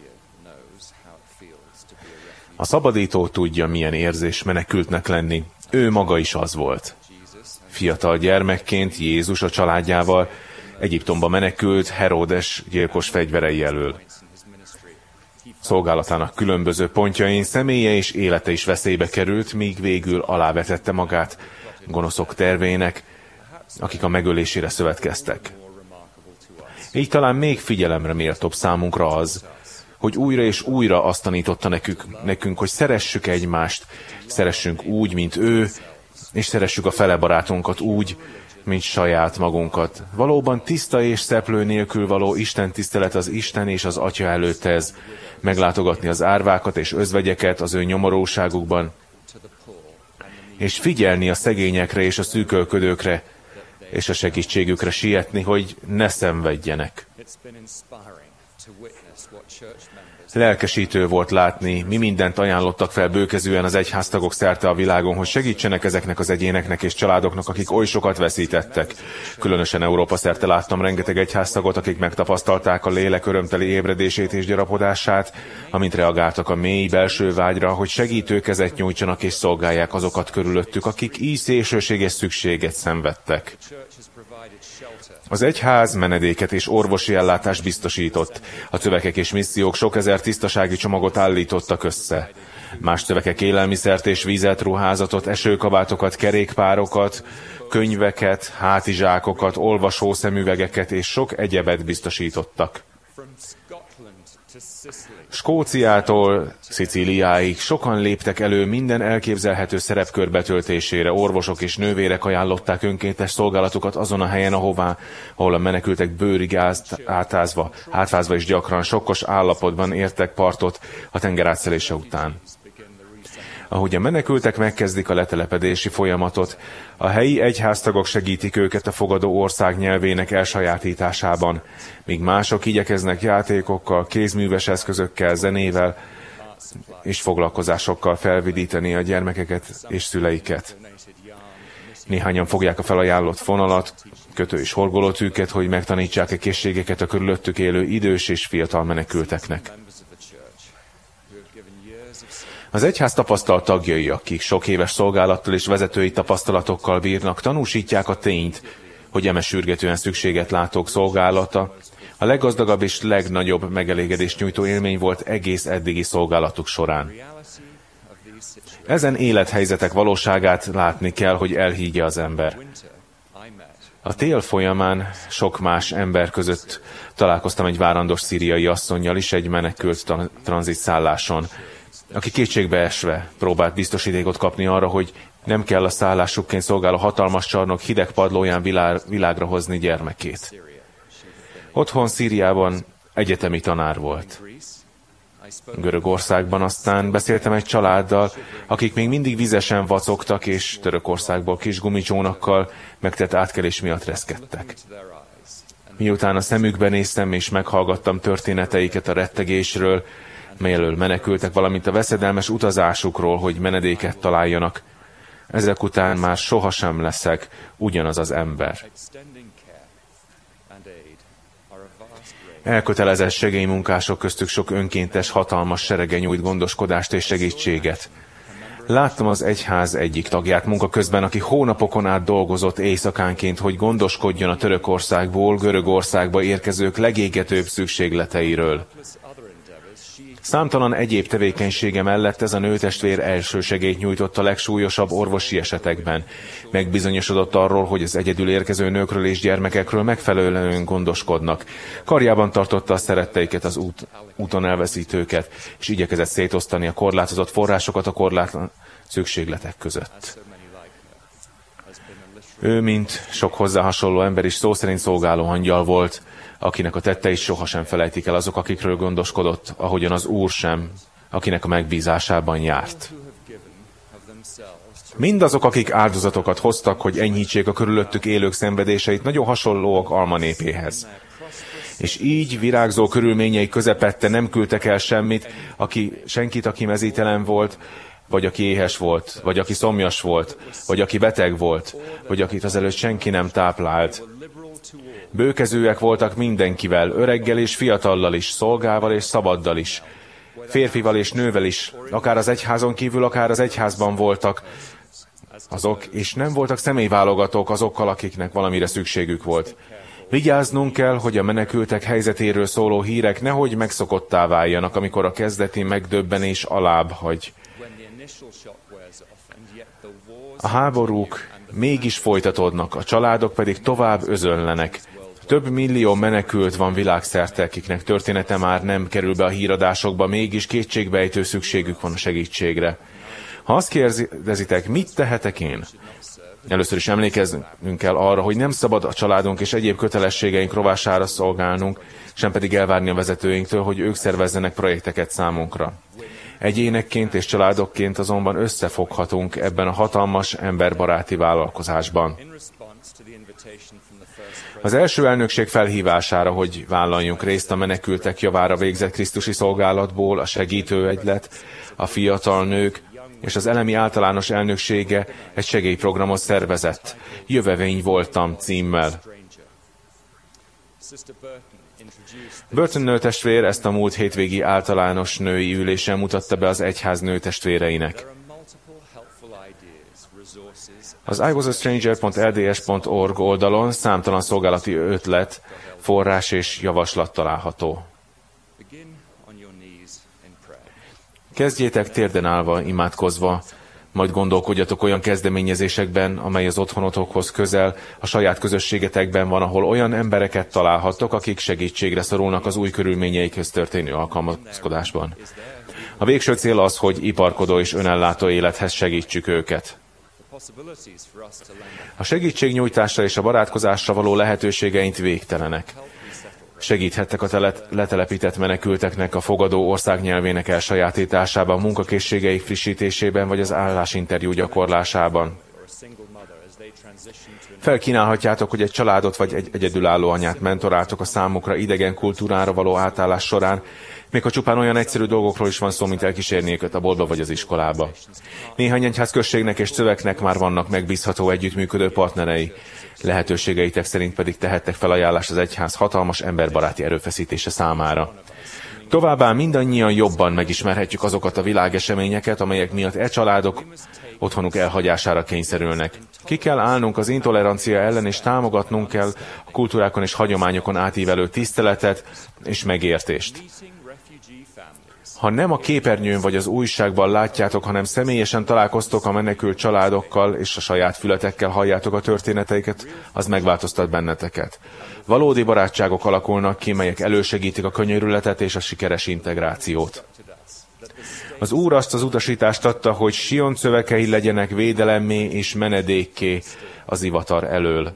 A szabadító tudja, milyen érzés menekültnek lenni. Ő maga is az volt. Fiatal gyermekként Jézus a családjával Egyiptomba menekült Heródes gyilkos fegyverei elől. Szolgálatának különböző pontjain személye és élete is veszélybe került, míg végül alávetette magát gonoszok tervének, akik a megölésére szövetkeztek. Így talán még figyelemre méltóbb számunkra az, hogy újra és újra azt tanította nekünk, nekünk, hogy szeressük egymást, szeressünk úgy, mint ő, és szeressük a fele barátunkat úgy, mint saját magunkat. Valóban tiszta és szeplő nélkül való Isten tisztelet az Isten és az Atya előtt ez, meglátogatni az árvákat és özvegyeket az ő nyomoróságukban, és figyelni a szegényekre és a szűkölködőkre, és a segítségükre sietni, hogy ne szenvedjenek. Lelkesítő volt látni, mi mindent ajánlottak fel bőkezűen az egyháztagok szerte a világon, hogy segítsenek ezeknek az egyéneknek és családoknak, akik oly sokat veszítettek. Különösen Európa szerte láttam rengeteg egyháztagot, akik megtapasztalták a lélek örömteli ébredését és gyarapodását, amint reagáltak a mély belső vágyra, hogy segítő kezet nyújtsanak és szolgálják azokat körülöttük, akik így szélsőséges szükséget szenvedtek. Az egyház menedéket és orvosi ellátást biztosított. A tövekek és missziók sok ezer tisztasági csomagot állítottak össze. Más tövekek élelmiszert és vízet, ruházatot, esőkabátokat, kerékpárokat, könyveket, hátizsákokat, olvasószemüvegeket és sok egyebet biztosítottak. Skóciától Szicíliáig sokan léptek elő minden elképzelhető szerepkör betöltésére, orvosok és nővérek ajánlották önkéntes szolgálatukat azon a helyen, ahová, ahol a menekültek bőrig átázva, átvázva és gyakran sokkos állapotban értek partot a tenger átszelése után. Ahogy a menekültek megkezdik a letelepedési folyamatot, a helyi egyháztagok segítik őket a fogadó ország nyelvének elsajátításában, míg mások igyekeznek játékokkal, kézműves eszközökkel, zenével és foglalkozásokkal felvidíteni a gyermekeket és szüleiket. Néhányan fogják a felajánlott fonalat, kötő- és horgolótűket, hogy megtanítsák a készségeket a körülöttük élő idős és fiatal menekülteknek. Az egyház tapasztalt tagjai, akik sok éves szolgálattal és vezetői tapasztalatokkal bírnak, tanúsítják a tényt, hogy eme sürgetően szükséget látók szolgálata a leggazdagabb és legnagyobb megelégedést nyújtó élmény volt egész eddigi szolgálatuk során. Ezen élethelyzetek valóságát látni kell, hogy elhiggy az ember. A tél folyamán sok más ember között találkoztam egy várandós szíriai asszonnyal is egy menekült tranzitszálláson, aki kétségbeesve próbált biztosítékot kapni arra, hogy nem kell a szállásukként szolgáló hatalmas csarnok hideg padlóján világ, világra hozni gyermekét. Otthon Szíriában egyetemi tanár volt. Görögországban aztán beszéltem egy családdal, akik még mindig vizesen vacogtak, és Törökországból kis gumicsónakkal megtett átkelés miatt reszkedtek. Miután a szemükbe néztem és meghallgattam történeteiket a rettegésről, mely elől menekültek, valamint a veszedelmes utazásukról, hogy menedéket találjanak, ezek után már sohasem leszek ugyanaz az ember. Elkötelezett segélymunkások köztük sok önkéntes, hatalmas serege nyújt gondoskodást és segítséget. Láttam az egyház egyik tagját munka közben, aki hónapokon át dolgozott éjszakánként, hogy gondoskodjon a Törökországból Görögországba érkezők legégetőbb szükségleteiről. Számtalan egyéb tevékenysége mellett ez a nőtestvér elsősegélyt nyújtott a legsúlyosabb orvosi esetekben. Megbizonyosodott arról, hogy az egyedül érkező nőkről és gyermekekről megfelelően gondoskodnak. Karjában tartotta a szeretteiket, az út, úton elveszítőket, és igyekezett szétosztani a korlátozott forrásokat a korlátlan szükségletek között. Ő, mint sok hozzá hasonló ember is szó szerint szolgáló angyal volt, akinek a tetteit sohasem felejtik el azok, akikről gondoskodott, ahogyan az Úr sem, akinek a megbízásában járt. Mindazok, akik áldozatokat hoztak, hogy enyhítsék a körülöttük élők szenvedéseit, nagyon hasonlóak Alma népéhez. És így virágzó körülményei közepette nem küldtek el semmit, aki, senkit, aki mezítelen volt, vagy aki éhes volt, vagy aki szomjas volt, vagy aki beteg volt, vagy akit azelőtt senki nem táplált. Bőkezőek voltak mindenkivel, öreggel és fiatallal is, szolgával és szabaddal is, férfival és nővel is, akár az egyházon kívül, akár az egyházban voltak azok, és nem voltak személyválogatók azokkal, akiknek valamire szükségük volt. Vigyáznunk kell, hogy a menekültek helyzetéről szóló hírek nehogy megszokottá váljanak, amikor a kezdeti megdöbbenés alább hagy. A háborúk mégis folytatódnak, a családok pedig tovább özönlenek. Több millió menekült van világszerte, akiknek története már nem kerül be a híradásokba, mégis kétségbejtő szükségük van a segítségre. Ha azt kérdezitek, mit tehetek én? Először is emlékeznünk kell arra, hogy nem szabad a családunk és egyéb kötelességeink rovására szolgálnunk, sem pedig elvárni a vezetőinktől, hogy ők szervezzenek projekteket számunkra. Egyénekként és családokként azonban összefoghatunk ebben a hatalmas, emberbaráti vállalkozásban. Az első elnökség felhívására, hogy vállaljunk részt a menekültek javára végzett krisztusi szolgálatból, a segítőegylet, a fiatal nők és az elemi általános elnöksége egy segélyprogramot szervezett. Jövevény voltam címmel. Burton nőtestvér ezt a múlt hétvégi általános női ülésen mutatta be az egyház nőtestvéreinek. Az i was a stranger pont l d s pont org oldalon számtalan szolgálati ötlet, forrás és javaslat található. Kezdjétek térden állva, imádkozva, majd gondolkodjatok olyan kezdeményezésekben, amely az otthonotokhoz közel, a saját közösségetekben van, ahol olyan embereket találhattok, akik segítségre szorulnak az új körülményeikhez történő alkalmazkodásban. A végső cél az, hogy iparkodó és önellátó élethez segítsük őket. A segítségnyújtásra és a barátkozásra való lehetőségeink végtelenek. Segíthettek a telet, letelepített menekülteknek a fogadó ország nyelvének elsajátításában, munkakészségeik frissítésében vagy az állásinterjú gyakorlásában. Felkínálhatjátok, hogy egy családot vagy egy egyedülálló anyát mentoráltok a számukra idegen kultúrára való átállás során, még ha csupán olyan egyszerű dolgokról is van szó, mint elkísérni őket a boltba vagy az iskolába. Néhány egyház községnek és szöveknek már vannak megbízható együttműködő partnerei, lehetőségeitek szerint pedig tehettek felajánlást az egyház hatalmas emberbaráti erőfeszítése számára. Továbbá mindannyian jobban megismerhetjük azokat a világeseményeket, amelyek miatt e családok otthonuk elhagyására kényszerülnek. Ki kell állnunk az intolerancia ellen, és támogatnunk kell a kultúrákon és hagyományokon átívelő tiszteletet és megértést. Ha nem a képernyőn vagy az újságban látjátok, hanem személyesen találkoztok a menekült családokkal, és a saját fületekkel halljátok a történeteiket, az megváltoztat benneteket. Valódi barátságok alakulnak ki, melyek elősegítik a könyörületet és a sikeres integrációt. Az Úr azt az utasítást adta, hogy Sion szövekei legyenek védelemmé és menedékké az ivatar elől.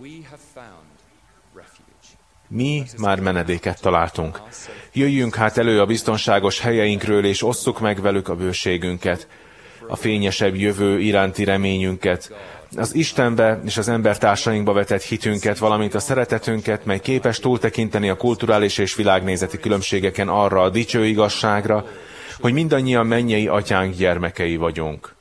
Mi már menedéket találtunk. Jöjjünk hát elő a biztonságos helyeinkről, és osszuk meg velük a bőségünket, a fényesebb jövő iránti reményünket, az Istenbe és az embertársainkba vetett hitünket, valamint a szeretetünket, mely képes túltekinteni a kulturális és világnézeti különbségeken arra a dicső igazságra, hogy mindannyian mennyei atyánk gyermekei vagyunk.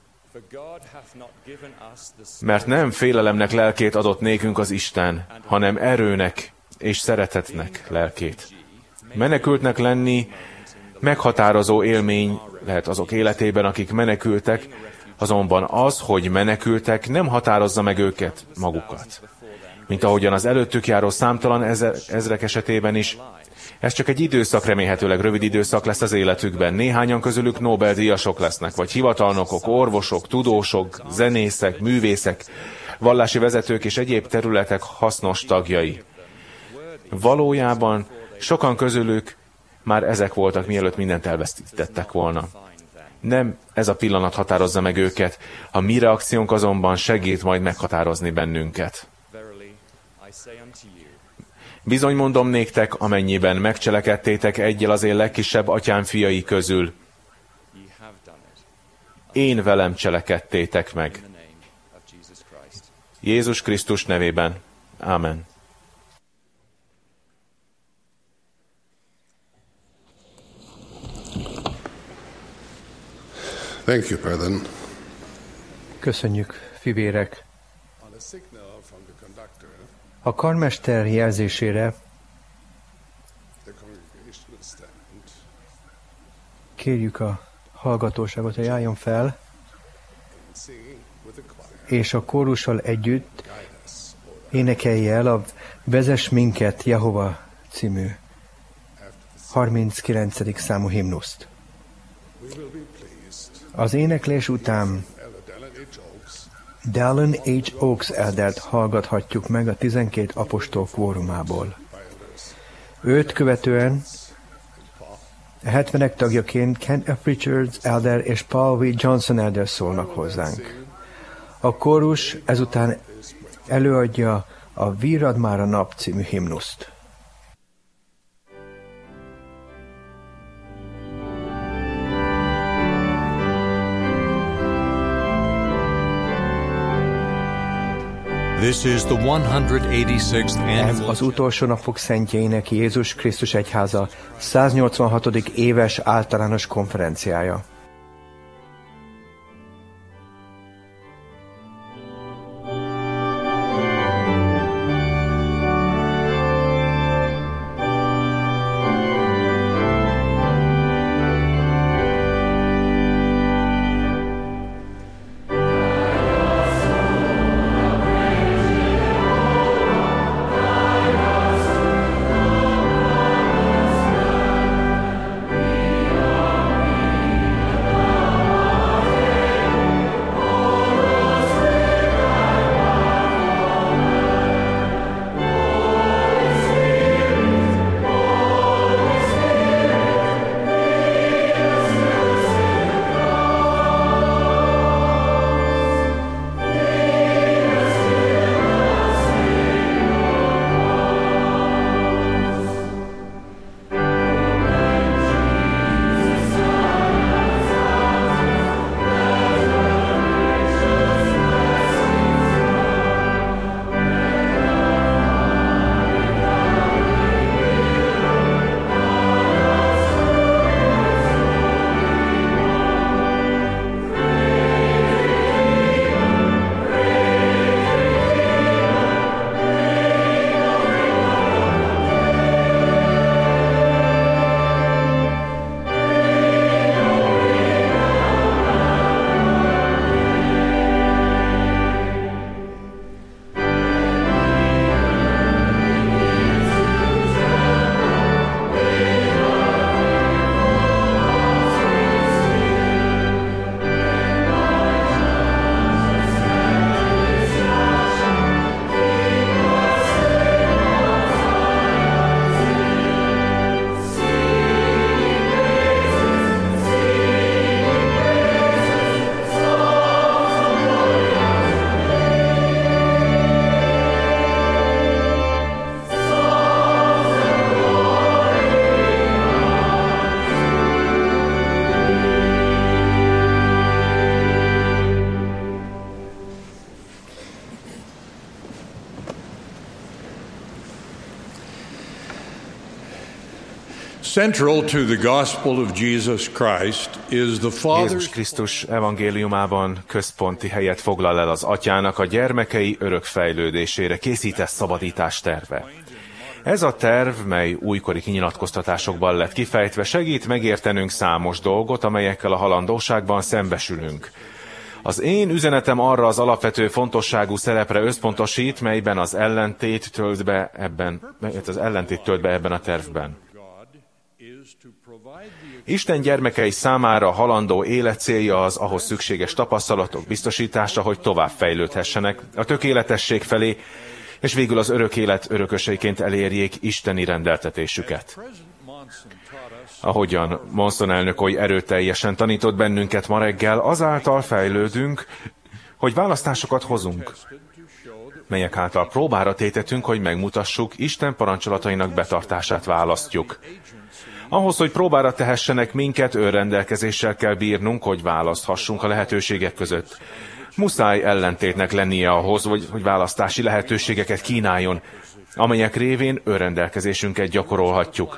Mert nem félelemnek lelkét adott nékünk az Isten, hanem erőnek és szeretetnek lelkét. Menekültnek lenni meghatározó élmény lehet azok életében, akik menekültek, azonban az, hogy menekültek, nem határozza meg őket magukat. Mint ahogyan az előttük járó számtalan ezer, ezrek esetében is, ez csak egy időszak, remélhetőleg rövid időszak lesz az életükben. Néhányan közülük Nobel-díjasok lesznek, vagy hivatalnokok, orvosok, tudósok, zenészek, művészek, vallási vezetők és egyéb területek hasznos tagjai. Valójában sokan közülük már ezek voltak, mielőtt mindent elvesztítettek volna. Nem ez a pillanat határozza meg őket, a mi reakciónk azonban segít majd meghatározni bennünket. Bizony mondom néktek, amennyiben megcselekedtétek egyel az én legkisebb atyám fiai közül, én velem cselekedtétek meg. Jézus Krisztus nevében. Ámen. Thank you, Brethren. Köszönjük, fivérek! A karmester jelzésére kérjük a hallgatóságot, hogy álljon fel, és a kórussal együtt énekelje el a Vezess minket, Jehova című harminckilencedik számú himnuszt. Az éneklés után Dallin H. Oaks eldert hallgathatjuk meg a tizenkét apostol kvórumából. Őt követően a hetvenek tagjaként Kent F. Richards elder és Paul V. Johnson elder szólnak hozzánk. A kórus ezután előadja a Vírad már a nap című himnuszt. This is the one hundred eighty-sixth Ez annual az utolsó napok szentjeinek Jézus Krisztus egyháza száznyolcvanhatodik éves általános konferenciája. Central to the gospel of Jesus Christ is the Father's... Jézus Krisztus evangéliumában központi helyet foglal el az atyának a gyermekei örök fejlődésére készített szabadítás terve. Ez a terv, mely újkori kinyilatkoztatásokban lett kifejtve, segít megértenünk számos dolgot, amelyekkel a halandóságban szembesülünk. Az én üzenetem arra az alapvető fontosságú szerepre összpontosít, melyben az ellentét tölt be ebben, az ellentét tölt be ebben a tervben. Isten gyermekei számára halandó élet célja az ahhoz szükséges tapasztalatok biztosítása, hogy tovább fejlődhessenek a tökéletesség felé, és végül az örök élet örököseiként elérjék isteni rendeltetésüket. Ahogyan Monson elnök oly erőteljesen tanított bennünket ma reggel, azáltal fejlődünk, hogy választásokat hozunk, melyek által próbára tétetünk, hogy megmutassuk, Isten parancsolatainak betartását választjuk. Ahhoz, hogy próbára tehessenek minket, önrendelkezéssel kell bírnunk, hogy választhassunk a lehetőségek között. Muszáj ellentétnek lennie ahhoz, hogy, hogy választási lehetőségeket kínáljon, amelyek révén önrendelkezésünket gyakorolhatjuk.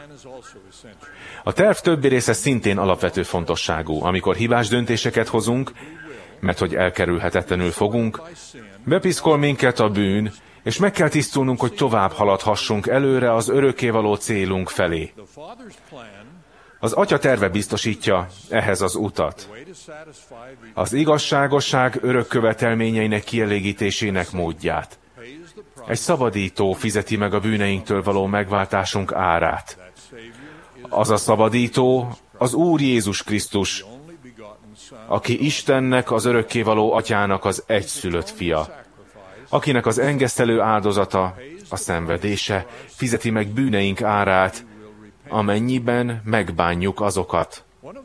A terv többi része szintén alapvető fontosságú. Amikor hibás döntéseket hozunk, mert hogy elkerülhetetlenül fogunk, bepiszkol minket a bűn, és meg kell tisztulnunk, hogy tovább haladhassunk előre az örökkévaló célunk felé. Az Atya terve biztosítja ehhez az utat. Az igazságosság örök követelményeinek kielégítésének módját. Egy szabadító fizeti meg a bűneinktől való megváltásunk árát. Az a szabadító az Úr Jézus Krisztus, aki Istennek, az örökkévaló Atyának az egyszülött fia, akinek az engesztelő áldozata, a szenvedése fizeti meg bűneink árát, amennyiben megbánjuk azokat.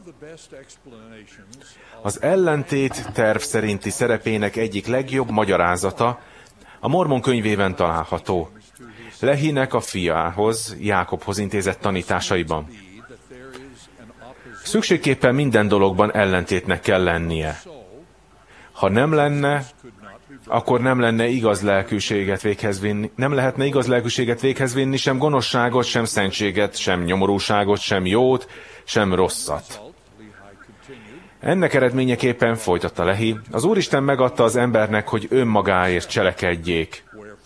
Az ellentét terv szerinti szerepének egyik legjobb magyarázata a Mormon könyvében található. Lehinek a fiához, Jákobhoz intézett tanításaiban. Szükségképpen minden dologban ellentétnek kell lennie. Ha nem lenne, akkor nem lenne igaz lelkűséget véghez vinni, nem lehetne igaz lelkűséget véghez vinni, sem gonoszságot, sem szentséget, sem nyomorúságot, sem jót, sem rosszat. Ennek eredményeképpen, folytatta Lehi, az Úristen megadta az embernek, hogy önmagáért cselekedjék.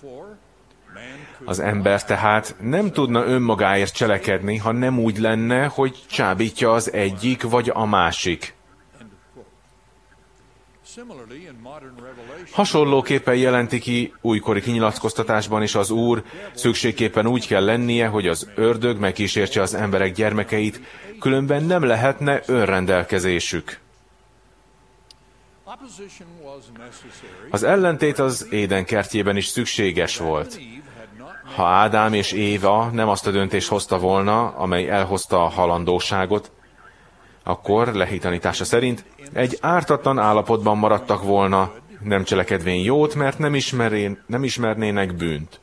Az ember tehát nem tudna önmagáért cselekedni, ha nem úgy lenne, hogy csábítja az egyik vagy a másik. Hasonlóképpen jelenti ki újkori kinyilatkoztatásban is az Úr, szükségképpen úgy kell lennie, hogy az ördög megkísértse az emberek gyermekeit, különben nem lehetne önrendelkezésük. Az ellentét az Éden kertjében is szükséges volt. Ha Ádám és Éva nem azt a döntést hozta volna, amely elhozta a halandóságot, akkor Lehi tanítása szerint egy ártatlan állapotban maradtak volna, nem cselekedvén jót, mert nem, ismerén, nem ismernének bűnt.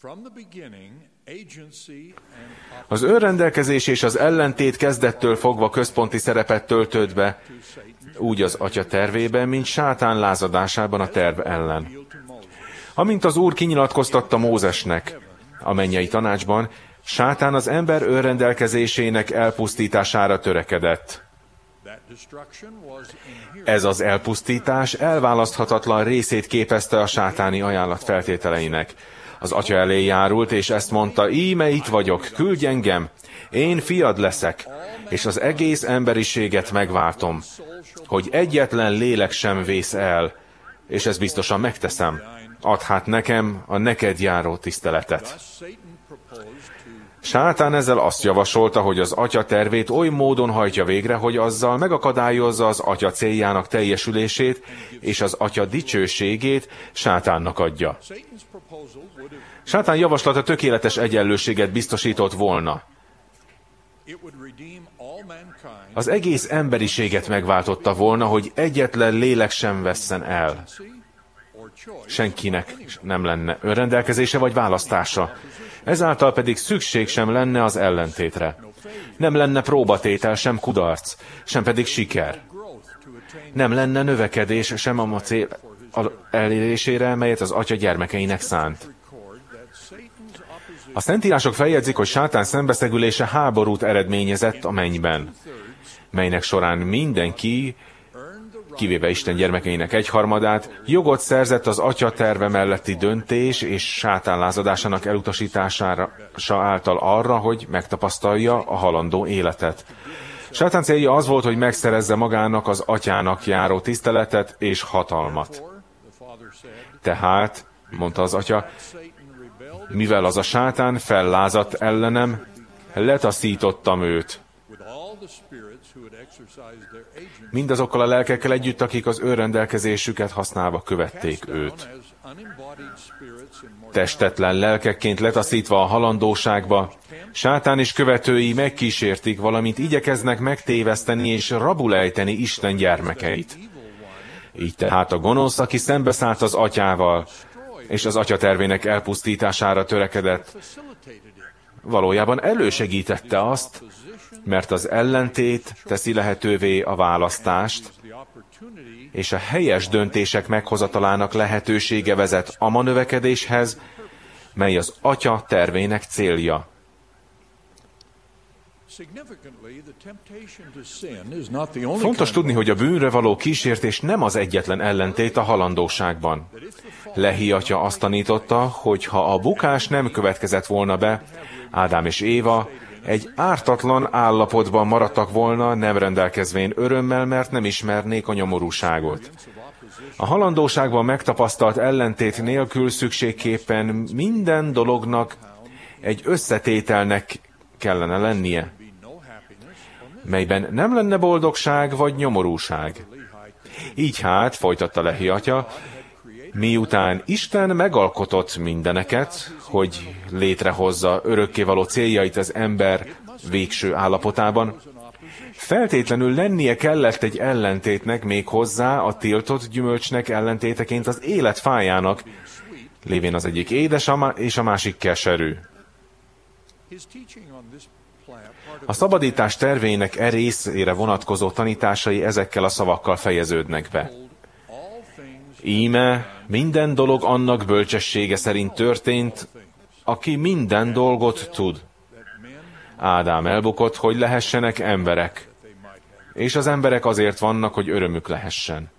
Az önrendelkezés és az ellentét kezdettől fogva központi szerepet töltött be, úgy az Atya tervében, mint Sátán lázadásában a terv ellen. Amint az Úr kinyilatkoztatta Mózesnek a mennyei tanácsban, Sátán az ember önrendelkezésének elpusztítására törekedett. Ez az elpusztítás elválaszthatatlan részét képezte a sátáni ajánlat feltételeinek. Az Atya elé járult, és ezt mondta, íme itt vagyok, küldj engem, én fiad leszek, és az egész emberiséget megváltom, hogy egyetlen lélek sem vész el, és ezt biztosan megteszem. Add hát nekem a neked járó tiszteletet. Sátán ezzel azt javasolta, hogy az Atya tervét oly módon hajtja végre, hogy azzal megakadályozza az Atya céljának teljesülését, és az Atya dicsőségét Sátánnak adja. Sátán javaslata tökéletes egyenlőséget biztosított volna. Az egész emberiséget megváltotta volna, hogy egyetlen lélek sem vesszen el. Senkinek nem lenne önrendelkezése vagy választása. Ezáltal pedig szükség sem lenne az ellentétre. Nem lenne próbatétel, sem kudarc, sem pedig siker. Nem lenne növekedés sem a cél elérésére, melyet az Atya gyermekeinek szánt. A Szentírások feljegyzik, hogy Sátán szembeszegülése háborút eredményezett a mennyben, melynek során mindenki, kivéve Isten gyermekeinek egyharmadát, jogot szerzett az Atya terve melletti döntés és Sátán lázadásának elutasítása által arra, hogy megtapasztalja a halandó életet. Sátán célja az volt, hogy megszerezze magának az Atyának járó tiszteletet és hatalmat. Tehát, mondta az Atya, mivel az a Sátán fellázadt ellenem, letaszítottam őt. Mindazokkal a lelkekkel együtt, akik az önrendelkezésüket használva követték őt. Testetlen lelkekként letaszítva a halandóságba, Sátán és követői megkísértik, valamint igyekeznek megtéveszteni és rabulejteni Isten gyermekeit. Így tehát a gonosz, aki szembeszállt az Atyával, és az Atya tervének elpusztítására törekedett, valójában elősegítette azt, mert az ellentét teszi lehetővé a választást, és a helyes döntések meghozatalának lehetősége vezet ama növekedéshez, mely az Atya tervének célja. Fontos tudni, hogy a bűnre való kísértés nem az egyetlen ellentét a halandóságban. Lehi atya azt tanította, hogy ha a bukás nem következett volna be, Ádám és Éva egy ártatlan állapotban maradtak volna, nem rendelkezvén örömmel, mert nem ismernék a nyomorúságot. A halandóságban megtapasztalt ellentét nélkül szükségképpen minden dolognak egy összetételnek kellene lennie, melyben nem lenne boldogság vagy nyomorúság. Így hát, folytatta Lehi atya, miután Isten megalkotott mindeneket, hogy létrehozza örökkévaló céljait az ember végső állapotában, feltétlenül lennie kellett egy ellentétnek még hozzá a tiltott gyümölcsnek ellentéteként az élet fájának, lévén az egyik édes és a másik keserű. A szabadítás tervének e részére vonatkozó tanításai ezekkel a szavakkal fejeződnek be. Íme minden dolog annak bölcsessége szerint történt, aki minden dolgot tud. Ádám elbukott, hogy lehessenek emberek, és az emberek azért vannak, hogy örömük lehessen.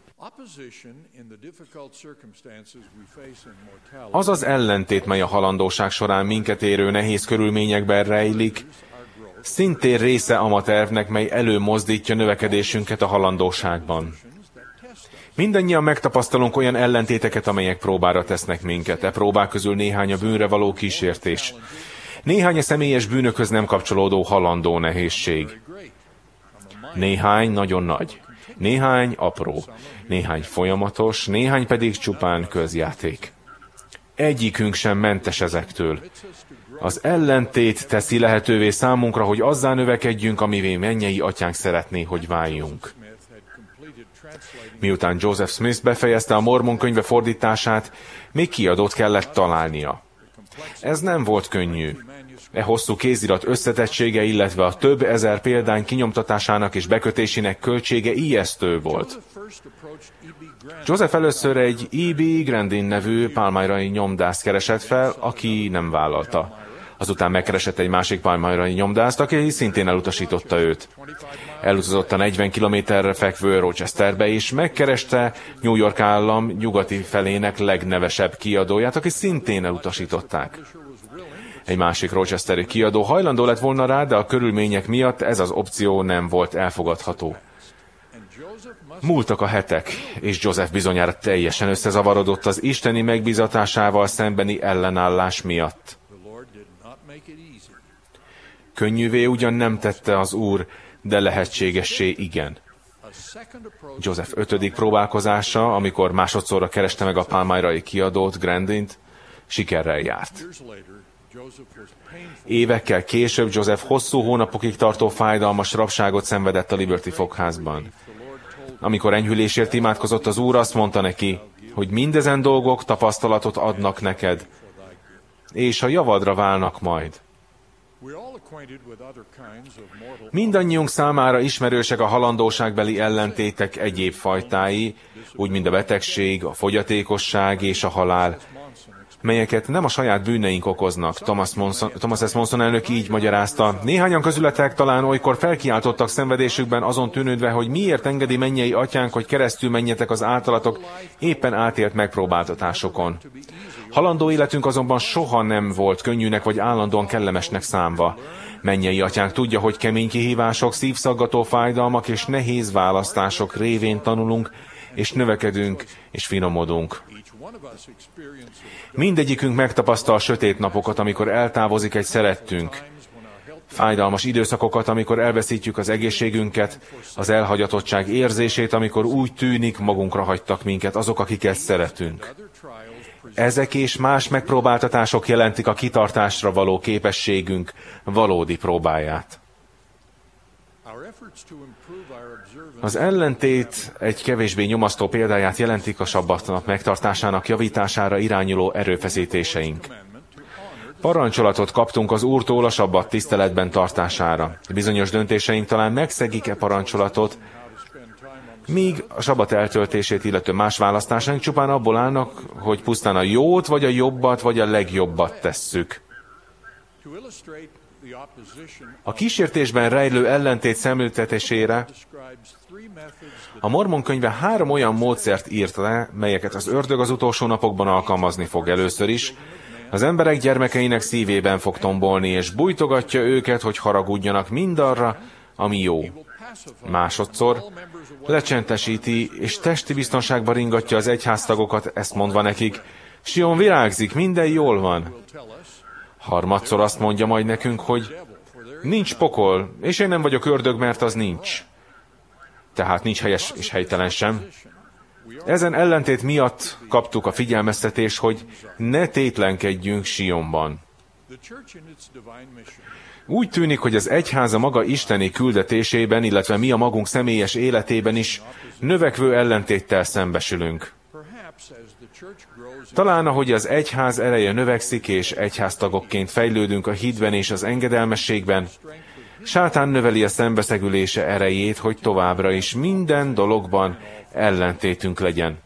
Az az ellentét, mely a halandóság során minket érő nehéz körülményekben rejlik, szintén része a tervnek, mely előmozdítja növekedésünket a halandóságban. Mindannyian megtapasztalunk olyan ellentéteket, amelyek próbára tesznek minket. E próbák közül néhány a bűnre való kísértés. Néhány a személyes bűnökhöz nem kapcsolódó halandó nehézség. Néhány nagyon nagy. Néhány apró. Néhány folyamatos, néhány pedig csupán közjáték. Egyikünk sem mentes ezektől. Az ellentét teszi lehetővé számunkra, hogy azzá növekedjünk, amivé mennyei atyánk szeretné, hogy váljunk. Miután Joseph Smith befejezte a Mormon könyve fordítását, még kiadót kellett találnia. Ez nem volt könnyű. E hosszú kézirat összetettsége, illetve a több ezer példány kinyomtatásának és bekötésének költsége ijesztő volt. Joseph először egy E B Grandin nevű palmyrai nyomdászt keresett fel, aki nem vállalta. Azután megkeresett egy másik palmyrai nyomdászt, aki szintén elutasította őt. Elutazott a negyven kilométerre fekvő Rochesterbe, és megkereste New York állam nyugati felének legnevesebb kiadóját, aki szintén elutasították. Egy másik rochesteri kiadó hajlandó lett volna rá, de a körülmények miatt ez az opció nem volt elfogadható. Múltak a hetek, és Joseph bizonyára teljesen összezavarodott az isteni megbízatásával szembeni ellenállás miatt. Könnyűvé ugyan nem tette az Úr, de lehetségessé igen. Joseph ötödik próbálkozása, amikor másodszorra kereste meg a palmyrai kiadót, Grandint, sikerrel járt. Évekkel később Joseph hosszú hónapokig tartó fájdalmas rabságot szenvedett a Liberty fogházban. Amikor enyhülésért imádkozott az Úr, azt mondta neki, hogy mindezen dolgok tapasztalatot adnak neked, és a javadra válnak majd. Mindannyiunk számára ismerősek a halandóságbeli ellentétek egyéb fajtái, úgy mint a betegség, a fogyatékosság és a halál, melyeket nem a saját bűneink okoznak. Thomas, Monson, Thomas S. Monson elnök így magyarázta. Néhányan közületek talán olykor felkiáltottak szenvedésükben azon tűnődve, hogy miért engedi mennyei atyánk, hogy keresztül menjetek az általatok éppen átélt megpróbáltatásokon. Halandó életünk azonban soha nem volt könnyűnek vagy állandóan kellemesnek számva. Mennyei atyánk tudja, hogy kemény kihívások, szívszaggató fájdalmak és nehéz választások révén tanulunk, és növekedünk, és finomodunk. Mindegyikünk megtapasztal sötét napokat, amikor eltávozik egy szerettünk. Fájdalmas időszakokat, amikor elveszítjük az egészségünket, az elhagyatottság érzését, amikor úgy tűnik, magunkra hagytak minket azok, akiket szeretünk. Ezek és más megpróbáltatások jelentik a kitartásra való képességünk valódi próbáját. Az ellentét egy kevésbé nyomasztó példáját jelentik a sabbatnap megtartásának javítására irányuló erőfeszítéseink. Parancsolatot kaptunk az Úrtól a sabbat tiszteletben tartására. Bizonyos döntéseink talán megszegik-e parancsolatot, míg a sabbat eltöltését illető más választásaink csupán abból állnak, hogy pusztán a jót, vagy a jobbat, vagy a legjobbat tesszük. A kísértésben rejlő ellentét szemléltetésére a Mormon könyve három olyan módszert írt le, melyeket az ördög az utolsó napokban alkalmazni fog. Először is az emberek gyermekeinek szívében fog tombolni, és bújtogatja őket, hogy haragudjanak mindarra, ami jó. Másodszor lecsendesíti, és testi biztonságba ringatja az egyháztagokat, ezt mondva nekik, Sion virágzik, minden jól van. Harmadszor azt mondja majd nekünk, hogy nincs pokol, és én nem vagyok ördög, mert az nincs. Tehát nincs helyes és helytelen sem. Ezen ellentét miatt kaptuk a figyelmeztetést, hogy ne tétlenkedjünk Sionban. Úgy tűnik, hogy az egyház a maga isteni küldetésében, illetve mi a magunk személyes életében is növekvő ellentéttel szembesülünk. Talán, ahogy az egyház ereje növekszik, és egyháztagokként fejlődünk a hitben és az engedelmességben, sátán növeli a szembeszegülése erejét, hogy továbbra is minden dologban ellentétünk legyen.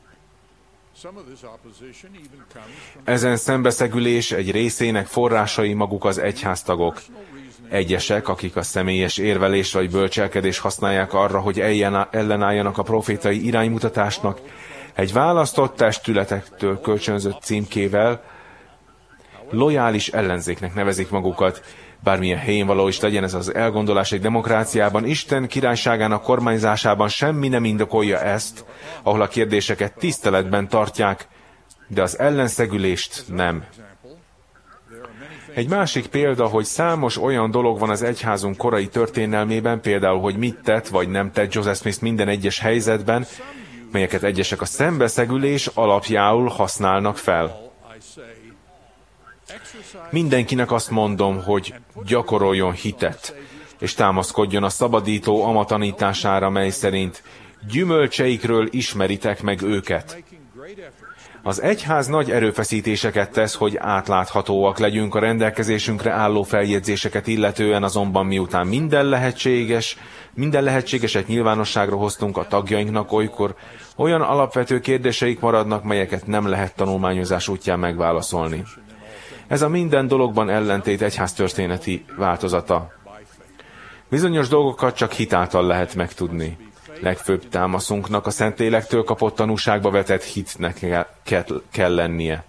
Ezen szembeszegülés egy részének forrásai maguk az egyháztagok. Egyesek, akik a személyes érvelés vagy bölcselkedés használják arra, hogy ellenálljanak a profétai iránymutatásnak, egy választott testületektől kölcsönzött címkével lojális ellenzéknek nevezik magukat. Bármilyen helyén való is legyen ez az elgondolás egy demokráciában, Isten királyságának kormányzásában semmi nem indokolja ezt, ahol a kérdéseket tiszteletben tartják, de az ellenszegülést nem. Egy másik példa, hogy számos olyan dolog van az egyházunk korai történelmében, például, hogy mit tett vagy nem tett Joseph Smith minden egyes helyzetben, melyeket egyesek a szembeszegülés alapjául használnak fel. Mindenkinek azt mondom, hogy gyakoroljon hitet, és támaszkodjon a szabadító ama tanítására, mely szerint gyümölcseikről ismeritek meg őket. Az egyház nagy erőfeszítéseket tesz, hogy átláthatóak legyünk a rendelkezésünkre álló feljegyzéseket illetően, azonban miután minden lehetséges, minden lehetségeset nyilvánosságra hoztunk a tagjainknak, olykor olyan alapvető kérdéseik maradnak, melyeket nem lehet tanulmányozás útján megválaszolni. Ez a minden dologban ellentét egyháztörténeti változata. Bizonyos dolgokat csak hitáltal lehet megtudni. Legfőbb támaszunknak a Szentlélektől kapott tanúságba vetett hitnek kell, kell lennie.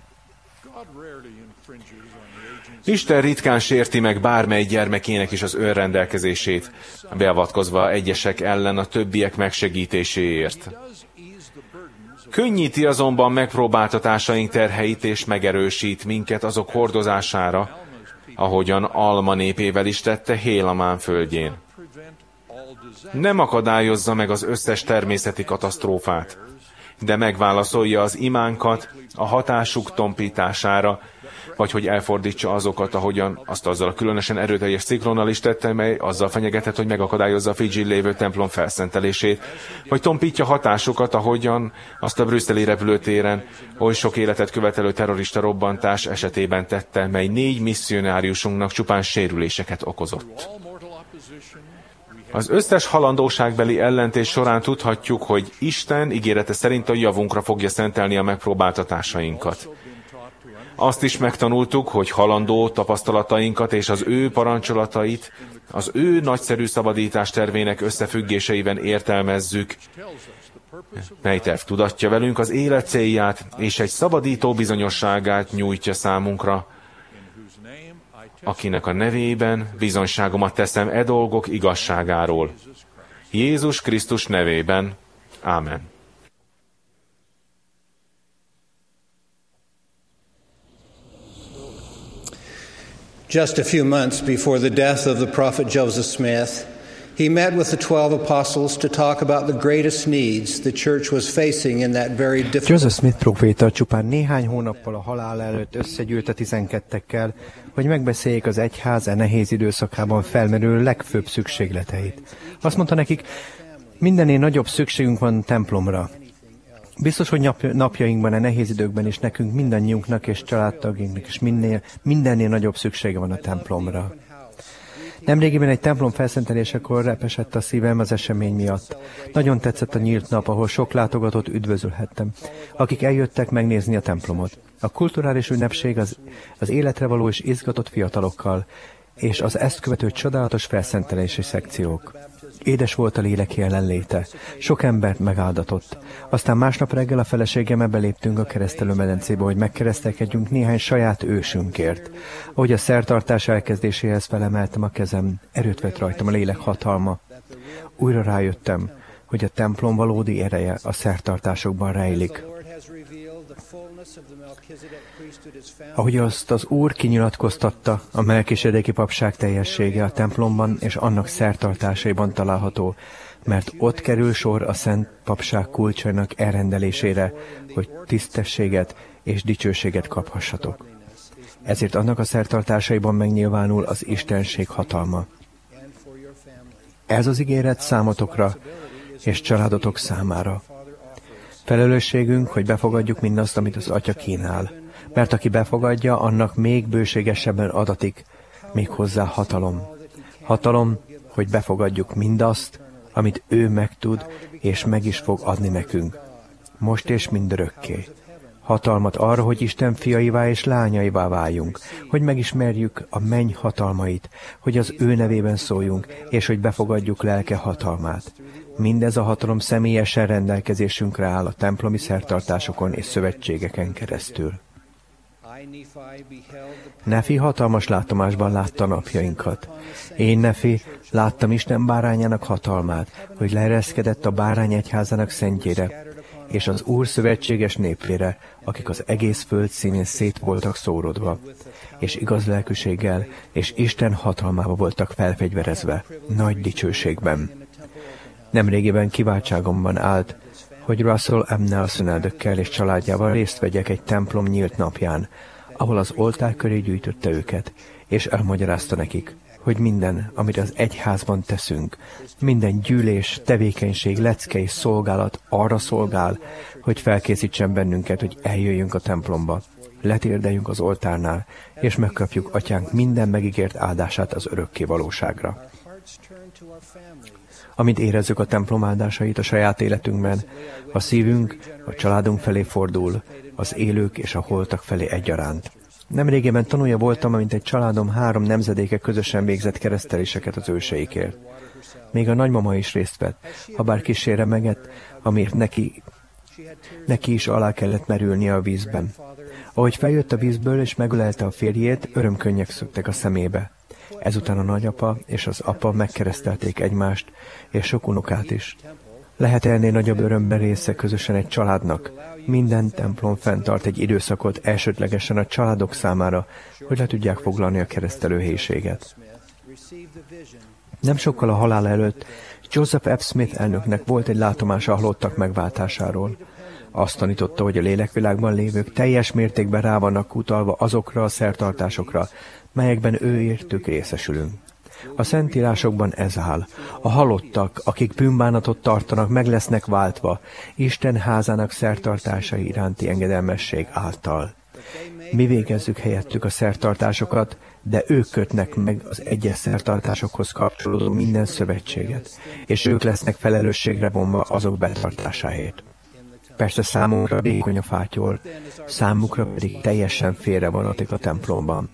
Isten ritkán sérti meg bármely gyermekének is az önrendelkezését, beavatkozva egyesek ellen a többiek megsegítéséért. Könnyíti azonban megpróbáltatásaink terheit és megerősít minket azok hordozására, ahogyan Alma népével is tette Hélamán földjén. Nem akadályozza meg az összes természeti katasztrófát, de megválaszolja az imánkat a hatásuk tompítására, vagy hogy elfordítsa azokat, ahogyan azt azzal a különösen erőteljes ciklonnal is tette, mely azzal fenyegetett, hogy megakadályozza a Fidzsin lévő templom felszentelését, vagy tompítja hatásukat, ahogyan azt a brüsszeli repülőtéren oly sok életet követelő terrorista robbantás esetében tette, mely négy misszionáriusunknak csupán sérüléseket okozott. Az összes halandóságbeli ellentés során tudhatjuk, hogy Isten ígérete szerint a javunkra fogja szentelni a megpróbáltatásainkat. Azt is megtanultuk, hogy halandó tapasztalatainkat és az ő parancsolatait az ő nagyszerű szabadítás tervének összefüggéseiben értelmezzük, mely terv tudatja velünk az élet célját és egy szabadító bizonyosságát nyújtja számunkra, akinek a nevében bizonyságomat teszem e dolgok igazságáról. Jézus Krisztus nevében. Ámen. Just a few months before the death of the prophet Joseph Smith, he met with the twelve apostles to talk about the greatest needs the church was facing in that very difficult... Joseph Smith próféta csupán néhány hónappal a halál előtt összegyűlt a tizenkettekkel, hogy megbeszéljék az egyház e nehéz időszakában felmerülő legfőbb szükségleteit. Azt mondta nekik, mindennél nagyobb szükségünk van templomra. Biztos, hogy napjainkban, a nehéz időkben is nekünk, mindannyiunknak és családtaginknak is minél, mindennél nagyobb szüksége van a templomra. Nemrégiben egy templom felszentelésekor repesett a szívem az esemény miatt. Nagyon tetszett a nyílt nap, ahol sok látogatót üdvözölhettem, akik eljöttek megnézni a templomot. A kulturális ünnepség az, az életre való és izgatott fiatalokkal, és az ezt követő csodálatos felszentelési szekciók. Édes volt a lélek jelenléte, sok embert megáldatott. Aztán másnap reggel a feleségemmel beléptünk a keresztelőmedencébe, hogy megkeresztelkedjünk néhány saját ősünkért. Ahogy a szertartás elkezdéséhez felemeltem a kezem, erőt vett rajtam a lélek hatalma. Újra rájöttem, hogy a templom valódi ereje a szertartásokban rejlik. Ahogy azt az Úr kinyilatkoztatta, a Melkisedeki papság teljessége a templomban és annak szertartásaiban található, mert ott kerül sor a szent papság kulcsainak elrendelésére, hogy tisztességet és dicsőséget kaphassatok. Ezért annak a szertartásaiban megnyilvánul az Istenség hatalma. Ez az ígéret számotokra és családotok számára. Felelősségünk, hogy befogadjuk mindazt, amit az Atya kínál, mert aki befogadja, annak még bőségesebben adatik, még hozzá hatalom. Hatalom, hogy befogadjuk mindazt, amit ő megtud, és meg is fog adni nekünk, most és mindörökké. Hatalmat arra, hogy Isten fiaivá és lányaivá váljunk, hogy megismerjük a menny hatalmait, hogy az ő nevében szóljunk, és hogy befogadjuk lelke hatalmát. Mindez a hatalom személyesen rendelkezésünkre áll a templomi szertartásokon és szövetségeken keresztül. Nefi hatalmas látomásban látta napjainkat. Én, Nefi, láttam Isten bárányának hatalmát, hogy leereszkedett a bárány egyházának szentjére, és az Úr szövetséges népére, akik az egész föld színén szét voltak szórodva, és igaz lelkűséggel és Isten hatalmába voltak felfegyverezve, nagy dicsőségben. Nemrégiben kiváltságomban állt, hogy Russell M. Nelson eldökkel és családjával részt vegyek egy templom nyílt napján, ahol az oltár köré gyűjtötte őket, és elmagyarázta nekik, hogy minden, amit az egyházban teszünk, minden gyűlés, tevékenység, lecke és szolgálat arra szolgál, hogy felkészítsen bennünket, hogy eljöjjünk a templomba, letérdeljünk az oltárnál, és megkapjuk Atyánk minden megígért áldását az örökké valóságra. Amint érezzük a templom áldásait a saját életünkben, a szívünk a családunk felé fordul, az élők és a holtak felé egyaránt. Nemrégében tanulja voltam, amint egy családom három nemzedéke közösen végzett kereszteléseket az őseikért. Még a nagymama is részt vett, habár kissé remegett, amiért neki, neki is alá kellett merülnie a vízben. Ahogy feljött a vízből és megölelte a férjét, örömkönnyek szöktek a szemébe. Ezután a nagyapa és az apa megkeresztelték egymást, és sok unokát is. Lehet ennél nagyobb örömben része közösen egy családnak. Minden templom fenntart egy időszakot elsődlegesen a családok számára, hogy le tudják foglalni a keresztelőhelyiséget. Nem sokkal a halál előtt Joseph F. Smith elnöknek volt egy látomása a halottak megváltásáról. Azt tanította, hogy a lélekvilágban lévők teljes mértékben rá vannak utalva azokra a szertartásokra, melyekben ő értük részesülünk. A szentírásokban ez áll. A halottak, akik bűnbánatot tartanak, meg lesznek váltva Isten házának szertartásai iránti engedelmesség által. Mi végezzük helyettük a szertartásokat, de ők kötnek meg az egyes szertartásokhoz kapcsolódó minden szövetséget, és ők lesznek felelősségre vonva azok betartásáért. Persze számunkra vékony a fátyol, számukra pedig teljesen félrevonatik a templomban.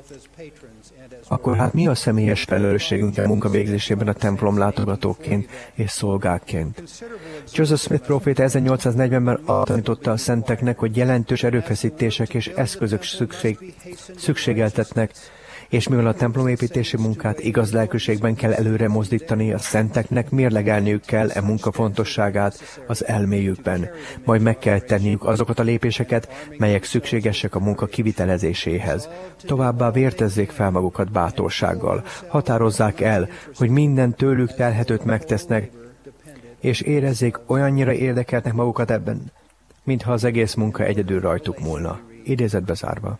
Akkor hát mi a személyes felelősségünk a munka végzésében a templom látogatóként és szolgákként? Joseph Smith próféta ezernyolcszáznegyvenben tanította a szenteknek, hogy jelentős erőfeszítések és eszközök szükség, szükségeltetnek, és mivel a templomépítési munkát igaz lelkűségben kell előre mozdítani, a szenteknek mérlegelniük kell e munka fontosságát az elméjükben. Majd meg kell tenniük azokat a lépéseket, melyek szükségesek a munka kivitelezéséhez. Továbbá vértezzék fel magukat bátorsággal. Határozzák el, hogy minden tőlük telhetőt megtesznek, és érezzék, olyannyira érdekelnek magukat ebben, mintha az egész munka egyedül rajtuk múlna. Idézetbe zárva.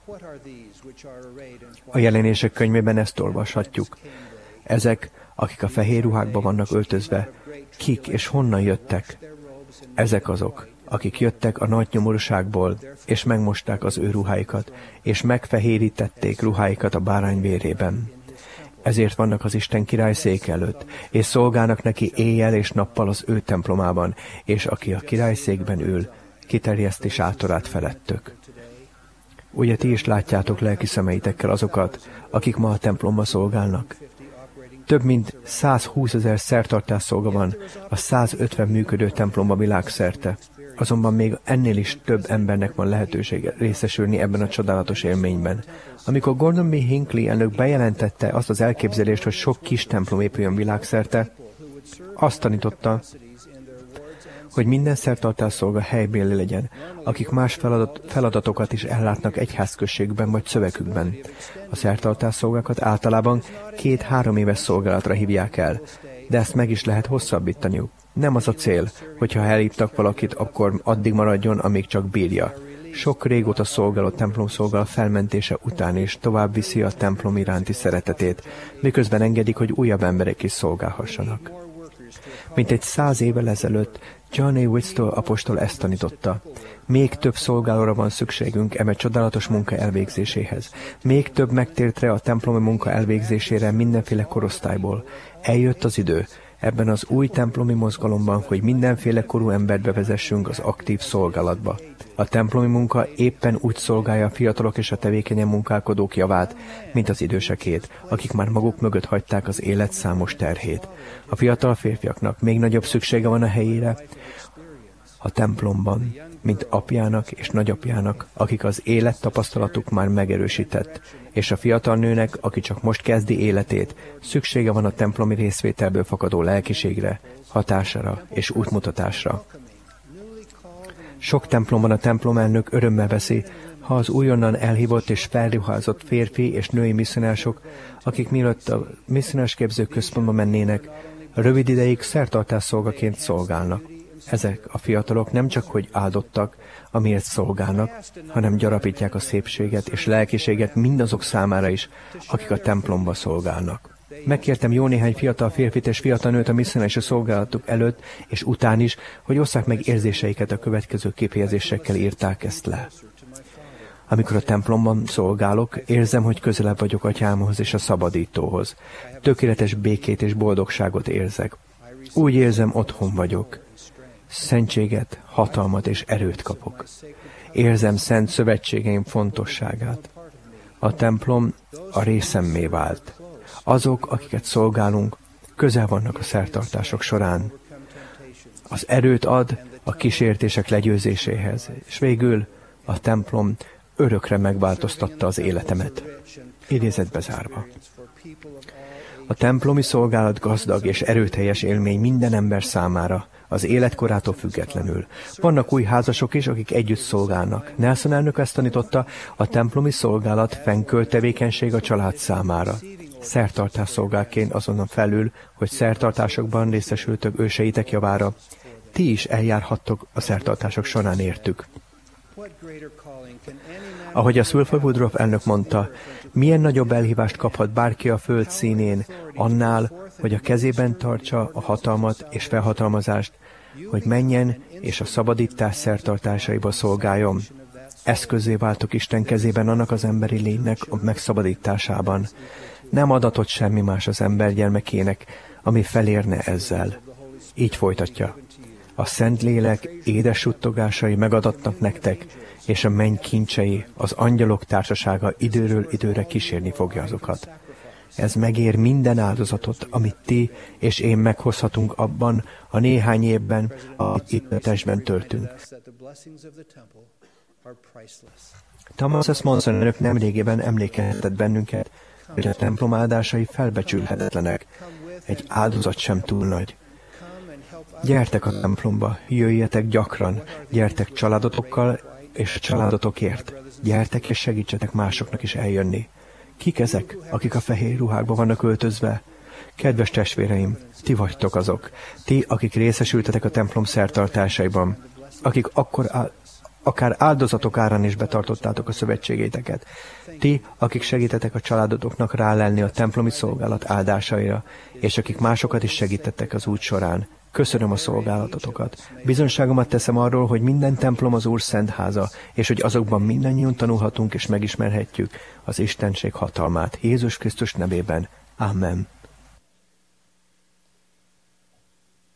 A jelenések könyvében ezt olvashatjuk. Ezek, akik a fehér ruhákba vannak öltözve, kik és honnan jöttek? Ezek azok, akik jöttek a nagy nyomorúságból, és megmosták az ő ruháikat, és megfehérítették ruháikat a bárány vérében. Ezért vannak az Isten király szék előtt, és szolgálnak neki éjjel és nappal az ő templomában, és aki a király székben ül, kiterjeszti sátorát felettük. Ugye ti is látjátok lelki szemeitekkel azokat, akik ma a templomban szolgálnak. Több mint százhúszezer szertartásszolga van a százötven működő templomban világszerte. Azonban még ennél is több embernek van lehetősége részesülni ebben a csodálatos élményben. Amikor Gordon B. Hinckley elnök bejelentette azt az elképzelést, hogy sok kis templom épüljön világszerte, azt tanította, hogy minden szertartásszolga helybéli legyen, akik más feladat, feladatokat is ellátnak egyházközségben vagy szövegükben. A szertartásszolgákat általában két-három éves szolgálatra hívják el, de ezt meg is lehet hosszabbítaniuk. Nem az a cél, hogyha elhívtak valakit, akkor addig maradjon, amíg csak bírja. Sok régóta szolgáló templomszolgál felmentése után is tovább viszi a templom iránti szeretetét, miközben engedik, hogy újabb emberek is szolgálhassanak. Mint egy száz évvel ezelőtt John A. Whitstall apostol ezt tanította. Még több szolgálóra van szükségünk eme csodálatos munka elvégzéséhez. Még több megtértre a templomi munka elvégzésére mindenféle korosztályból. Eljött az idő, ebben az új templomi mozgalomban, hogy mindenféle korú embert bevezessünk az aktív szolgálatba. A templomi munka éppen úgy szolgálja a fiatalok és a tevékenyen munkálkodók javát, mint az idősekét, akik már maguk mögött hagyták az élet számos terhét. A fiatal férfiaknak még nagyobb szüksége van a helyére a templomban, mint apjának és nagyapjának, akik az élettapasztalatuk már megerősített, és a fiatal nőnek, aki csak most kezdi életét, szüksége van a templomi részvételből fakadó lelkiségre, hatására és útmutatásra. Sok templomban a templomelnök örömmel veszi, ha az újonnan elhívott és felruházott férfi és női misszionások, akik mielőtt a misszionásképző központba mennének, rövid ideig szertartásszolgaként szolgálnak. Ezek a fiatalok nem csak hogy áldottak, amiért szolgálnak, hanem gyarapítják a szépséget és lelkiséget mindazok számára is, akik a templomba szolgálnak. Megkértem jó néhány fiatal férfit és fiatal nőt a misszionási szolgálatuk előtt és után is, hogy osszák meg érzéseiket, a következő kifejezésekkel írták ezt le. Amikor a templomban szolgálok, érzem, hogy közelebb vagyok atyámhoz és a szabadítóhoz. Tökéletes békét és boldogságot érzek. Úgy érzem, otthon vagyok. Szentséget, hatalmat és erőt kapok. Érzem szent szövetségeim fontosságát. A templom a részemmé vált. Azok, akiket szolgálunk, közel vannak a szertartások során. Az erőt ad a kísértések legyőzéséhez, és végül a templom örökre megváltoztatta az életemet. Idézetbe zárva. A templomi szolgálat gazdag és erőteljes élmény minden ember számára, az életkorától függetlenül. Vannak új házasok is, akik együtt szolgálnak. Nelson elnök ezt tanította, a templomi szolgálat fennkölt tevékenység a család számára. Szertartásszolgáként azonnan felül, hogy szertartásokban részesültök őseitek javára, ti is eljárhattok a szertartások során értük. Ahogy a Wilford Woodruff elnök mondta, milyen nagyobb elhívást kaphat bárki a föld színén annál, hogy a kezében tartsa a hatalmat és felhatalmazást, hogy menjen és a szabadítás szertartásaiba szolgáljon. Eszközzé váltok Isten kezében annak az emberi lénynek a megszabadításában. Nem adatott semmi más az ember gyermekének, ami felérne ezzel. Így folytatja. A Szentlélek édes suttogásai megadatnak nektek, és a menny kincsei, az angyalok társasága időről időre kísérni fogja azokat. Ez megér minden áldozatot, amit ti és én meghozhatunk abban a néhány évben, amit itt a testben töltünk. Thomas S. Monson önök nemrégében emlékeztetett bennünket, hogy a templom áldásai felbecsülhetetlenek. Egy áldozat sem túl nagy. Gyertek a templomba, jöjjetek gyakran, gyertek családotokkal és családotokért. Gyertek és segítsetek másoknak is eljönni. Kik ezek, akik a fehér ruhákba vannak öltözve? Kedves testvéreim, ti vagytok azok. Ti, akik részesültetek a templom szertartásaiban. Akik akkor á, akár áldozatok árán is betartottátok a szövetségéteket. Ti, akik segítetek a családotoknak rálelni a templomi szolgálat áldásaira, és akik másokat is segítettek az út során. Köszönöm a szolgálatotokat. Bizonságomat teszem arról, hogy minden templom az Úr szent háza, és hogy azokban mindannyian tanulhatunk és megismerhetjük az Istenség hatalmát. Jézus Krisztus nevében. Amen.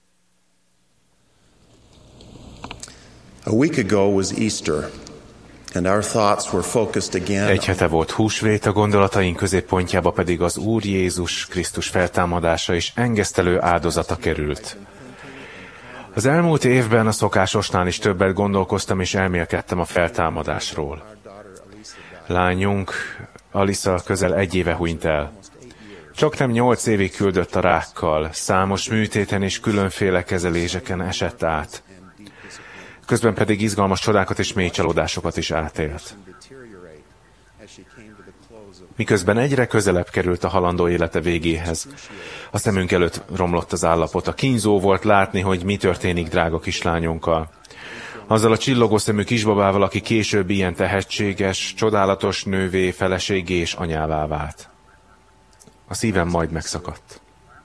A week ago was Easter, And our thoughts were focused again. Egy hete volt húsvét, a gondolataink középpontjába pedig az Úr Jézus Krisztus feltámadása és engesztelő áldozata került. Az elmúlt évben a szokásosnál is többet gondolkoztam és elmélkedtem a feltámadásról. Lányunk, Alisa közel egy éve hunyt el. Csak nem nyolc évig küldött a rákkal, számos műtéten és különféle kezeléseken esett át. Közben pedig izgalmas csodákat és mély csalódásokat is átélt. Miközben egyre közelebb került a halandó élete végéhez, a szemünk előtt romlott az állapota. Kínzó volt látni, hogy mi történik drága kislányunkkal. Azzal a csillogó szemű kisbabával, aki később ilyen tehetséges, csodálatos nővé, feleségé és anyává vált. A szívem majd megszakadt.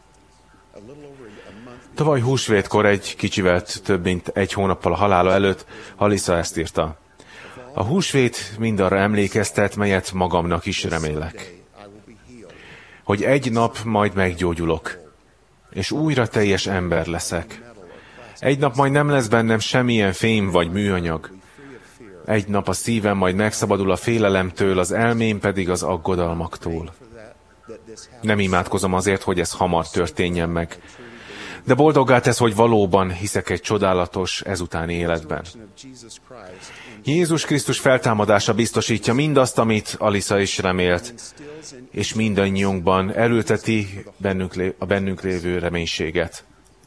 Tavaly húsvétkor egy kicsivel több mint egy hónappal a halála előtt Alisa ezt írta. A húsvét mindarra emlékeztet, melyet magamnak is remélek. Hogy egy nap majd meggyógyulok, és újra teljes ember leszek. Egy nap majd nem lesz bennem semmilyen fém vagy műanyag. Egy nap a szívem majd megszabadul a félelemtől, az elmém pedig az aggodalmaktól. Nem imádkozom azért, hogy ez hamar történjen meg. De boldoggá tesz, hogy valóban hiszek egy csodálatos ezutáni életben. Jézus Krisztus feltámadása biztosítja mindazt, amit Alisa is remélt, és mindannyiunkban elülteti bennünk lé- a bennünk lévő reménységet.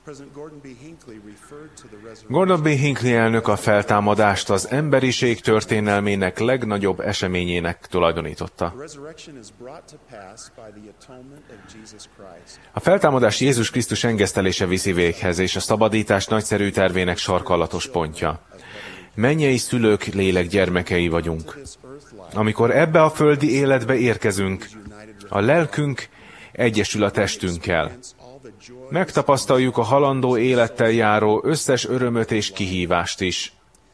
Gordon B. Hinckley elnök a feltámadást az emberiség történelmének legnagyobb eseményének tulajdonította. A feltámadás Jézus Krisztus engesztelése viszi véghez, és a szabadítás nagyszerű tervének sarkallatos pontja. Mennyei szülők lélek gyermekei vagyunk. Amikor ebbe a földi életbe érkezünk, a lelkünk egyesül a testünkkel. Megtapasztaljuk a halandó élettel járó összes örömöt és kihívást is.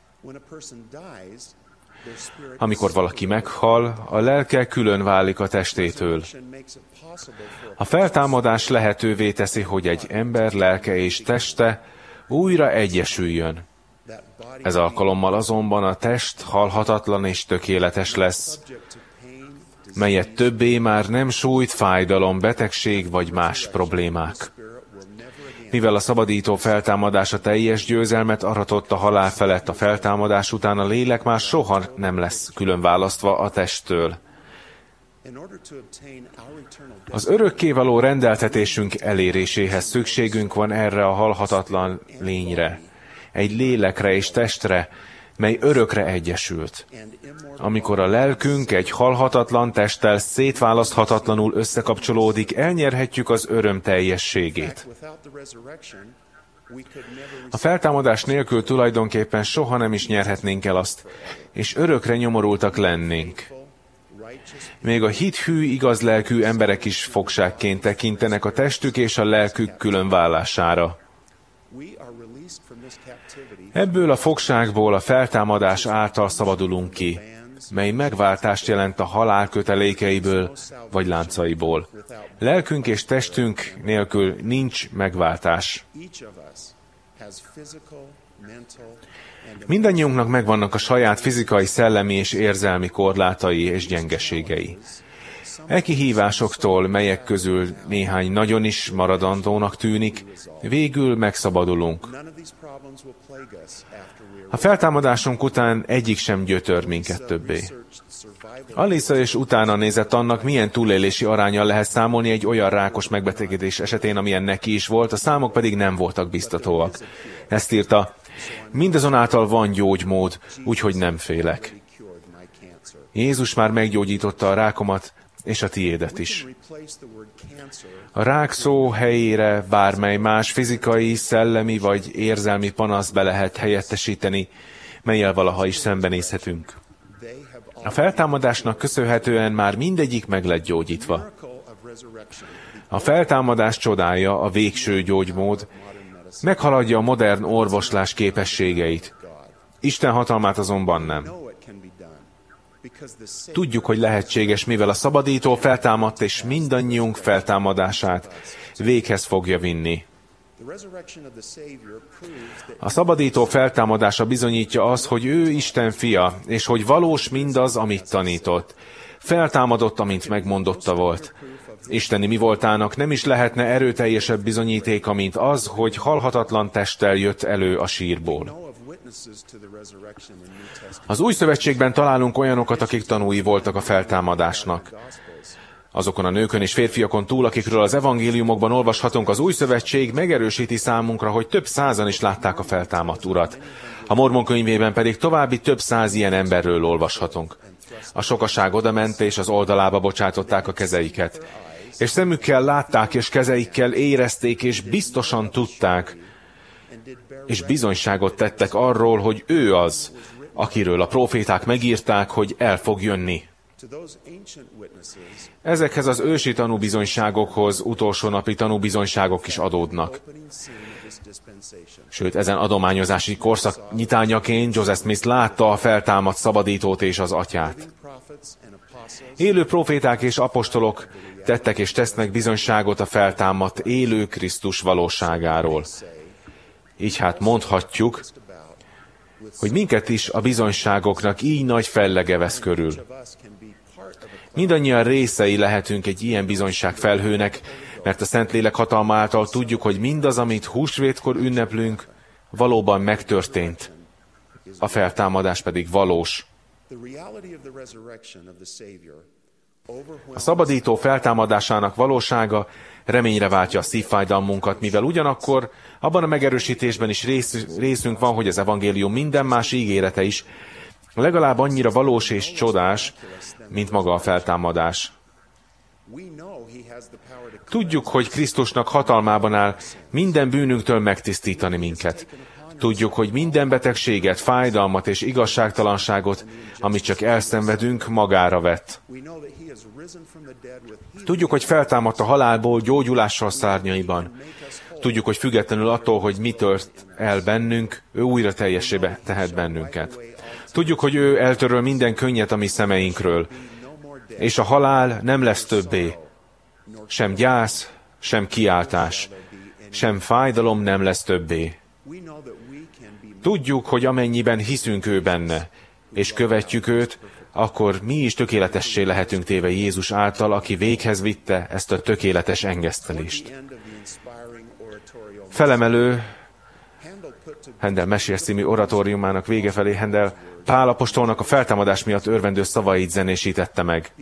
Amikor valaki meghal, a lelke külön válik a testétől. A feltámadás lehetővé teszi, hogy egy ember lelke és teste újra egyesüljön. Ez alkalommal azonban a test halhatatlan és tökéletes lesz, melyet többé már nem sújt fájdalom, betegség vagy más problémák. Mivel a szabadító feltámadása teljes győzelmet aratott a halál felett, a feltámadás után a lélek már soha nem lesz külön választva a testtől. Az örökkévaló rendeltetésünk eléréséhez szükségünk van erre a halhatatlan lényre, egy lélekre és testre, mely örökre egyesült. Amikor a lelkünk egy halhatatlan testtel szétválaszthatatlanul összekapcsolódik, elnyerhetjük az öröm teljességét. A feltámadás nélkül tulajdonképpen soha nem is nyerhetnénk el azt, és örökre nyomorultak lennénk. Még a hithű, igaz lelkű emberek is fogságként tekintenek a testük és a lelkük különválására. Ebből a fogságból a feltámadás által szabadulunk ki, mely megváltást jelent a halál kötelékeiből vagy láncaiból. Lelkünk és testünk nélkül nincs megváltás. Mindannyiunknak megvannak a saját fizikai, szellemi és érzelmi korlátai és gyengeségei. E kihívásoktól, melyek közül néhány nagyon is maradandónak tűnik, végül megszabadulunk. A feltámadásunk után egyik sem gyötör minket többé. Alisa és utána nézett annak, milyen túlélési aránnyal lehet számolni egy olyan rákos megbetegedés esetén, amilyen neki is volt, a számok pedig nem voltak biztatóak. Ezt írta, mindazonáltal van gyógymód, úgyhogy nem félek. Jézus már meggyógyította a rákomat, és a tiédet is. A rák szó helyére bármely más fizikai, szellemi vagy érzelmi panaszt be lehet helyettesíteni, mellyel valaha is szembenézhetünk. A feltámadásnak köszönhetően már mindegyik meg lett gyógyítva. A feltámadás csodája, a végső gyógymód, meghaladja a modern orvoslás képességeit. Isten hatalmát azonban nem. Tudjuk, hogy lehetséges, mivel a szabadító feltámadt, és mindannyiunk feltámadását véghez fogja vinni. A szabadító feltámadása bizonyítja azt, hogy ő Isten fia, és hogy valós mindaz, amit tanított. Feltámadott, amint megmondotta volt. Isteni mi voltának nem is lehetne erőteljesebb bizonyítéka, mint az, hogy halhatatlan testtel jött elő a sírból. Az Új Szövetségben találunk olyanokat, akik tanúi voltak a feltámadásnak. Azokon a nőkön és férfiakon túl, akikről az evangéliumokban olvashatunk, az Új Szövetség megerősíti számunkra, hogy több százan is látták a feltámadt Urat. A Mormon könyvében pedig további több száz ilyen emberről olvashatunk. A sokaság odament, és az oldalába bocsátották a kezeiket. És szemükkel látták, és kezeikkel érezték, és biztosan tudták, és bizonyságot tettek arról, hogy ő az, akiről a próféták megírták, hogy el fog jönni. Ezekhez az ősi tanúbizonyságokhoz utolsó napi tanúbizonyságok is adódnak. Sőt, ezen adományozási korszak nyitányaként Joseph Smith látta a feltámadt szabadítót és az atyát. Élő próféták és apostolok tettek és tesznek bizonyságot a feltámadt élő Krisztus valóságáról. Így hát mondhatjuk, hogy minket is a bizonyságoknak így nagy fellege vesz körül. Mindannyian részei lehetünk egy ilyen bizonyság felhőnek, mert a Szentlélek hatalma által tudjuk, hogy mindaz, amit húsvétkor ünneplünk, valóban megtörtént. A feltámadás pedig valós. A szabadító feltámadásának valósága reményre váltja a szívfájdalmunkat, mivel ugyanakkor abban a megerősítésben is rész, részünk van, hogy az evangélium minden más ígérete is legalább annyira valós és csodás, mint maga a feltámadás. Tudjuk, hogy Krisztusnak hatalmában áll minden bűnünktől megtisztítani minket. Tudjuk, hogy minden betegséget, fájdalmat és igazságtalanságot, amit csak elszenvedünk, magára vett. Tudjuk, hogy feltámadt a halálból gyógyulással szárnyaiban. Tudjuk, hogy függetlenül attól, hogy mi tört el bennünk, ő újra teljesébe tehet bennünket. Tudjuk, hogy ő eltöröl minden könnyet a mi szemeinkről, és a halál nem lesz többé. Sem gyász, sem kiáltás, sem fájdalom nem lesz többé. Tudjuk, hogy amennyiben hiszünk ő benne, és követjük őt, akkor mi is tökéletessé lehetünk téve Jézus által, aki véghez vitte ezt a tökéletes engesztelést. Felemelő Handel Mesér című oratóriumának vége felé Handel Pál apostolnak a feltámadás miatt örvendő szavait zenésítette meg.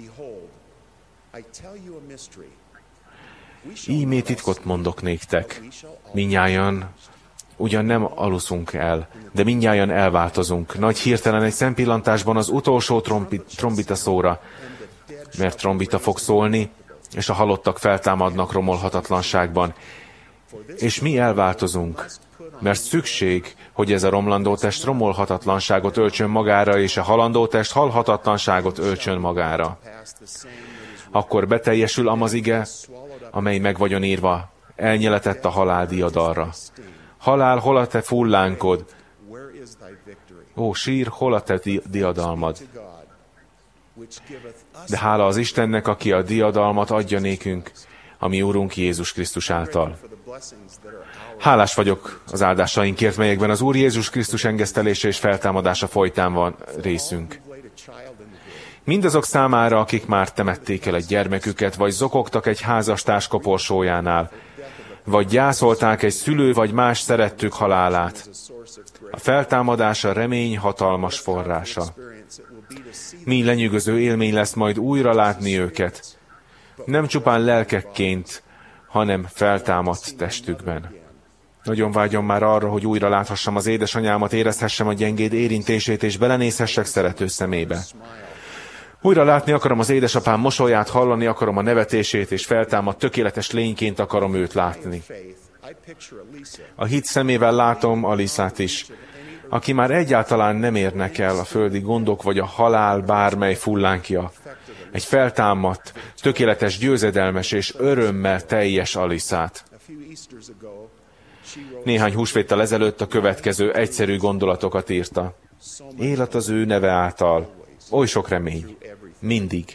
Íme titkot mondok néktek, mindnyájan ugyan nem aluszunk el, de mindnyájan elváltozunk. Nagy hirtelen egy szempillantásban az utolsó trombi, trombita szóra, mert trombita fog szólni, és a halottak feltámadnak romolhatatlanságban. És mi elváltozunk, mert szükség, hogy ez a romlandó test romolhatatlanságot öltsön magára, és a halandó test halhatatlanságot öltsön magára. Akkor beteljesül amaz ige, amely meg vagyon írva, elnyeletett a halál diadalra. Halál, hol a te fullánkod? Ó, sír, hol a te diadalmad? De hála az Istennek, aki a diadalmat adja nékünk, a mi Úrunk Jézus Krisztus által. Hálás vagyok az áldásainkért, melyekben az Úr Jézus Krisztus engesztelése és feltámadása folytán van részünk. Mindazok számára, akik már temették el egy gyermeküket, vagy zokogtak egy házastárs koporsójánál, vagy gyászolták egy szülő vagy más szerettük halálát. A feltámadás a remény hatalmas forrása. Mi lenyűgöző élmény lesz majd újra látni őket, nem csupán lelkekként, hanem feltámadt testükben. Nagyon vágyom már arra, hogy újra láthassam az édesanyámat, érezhessem a gyengéd érintését, és belenézhessek szerető szemébe. Újra látni akarom az édesapám mosolyát, hallani akarom a nevetését, és feltámadt tökéletes lényként akarom őt látni. A hit szemével látom Alisát is, aki már egyáltalán nem érnek el a földi gondok, vagy a halál bármely fullánkja. Egy feltámadt, tökéletes, győzedelmes és örömmel teljes Alisát. Néhány húsvéttel ezelőtt a következő egyszerű gondolatokat írta. Élet az ő neve által, oly sok remény, mindig,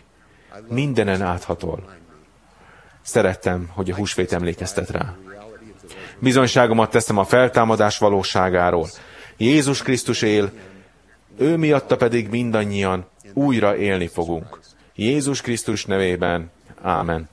mindenen áthatol. Szerettem, hogy a húsvét emlékeztet rá. Bizonyságomat teszem a feltámadás valóságáról. Jézus Krisztus él, ő miatta pedig mindannyian újra élni fogunk. Jézus Krisztus nevében. Ámen.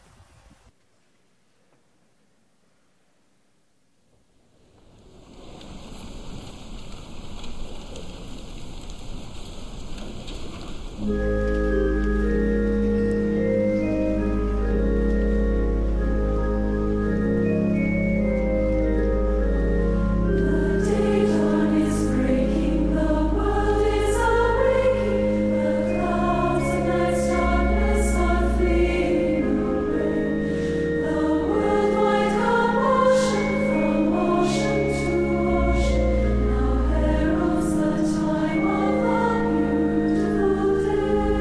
Thank you.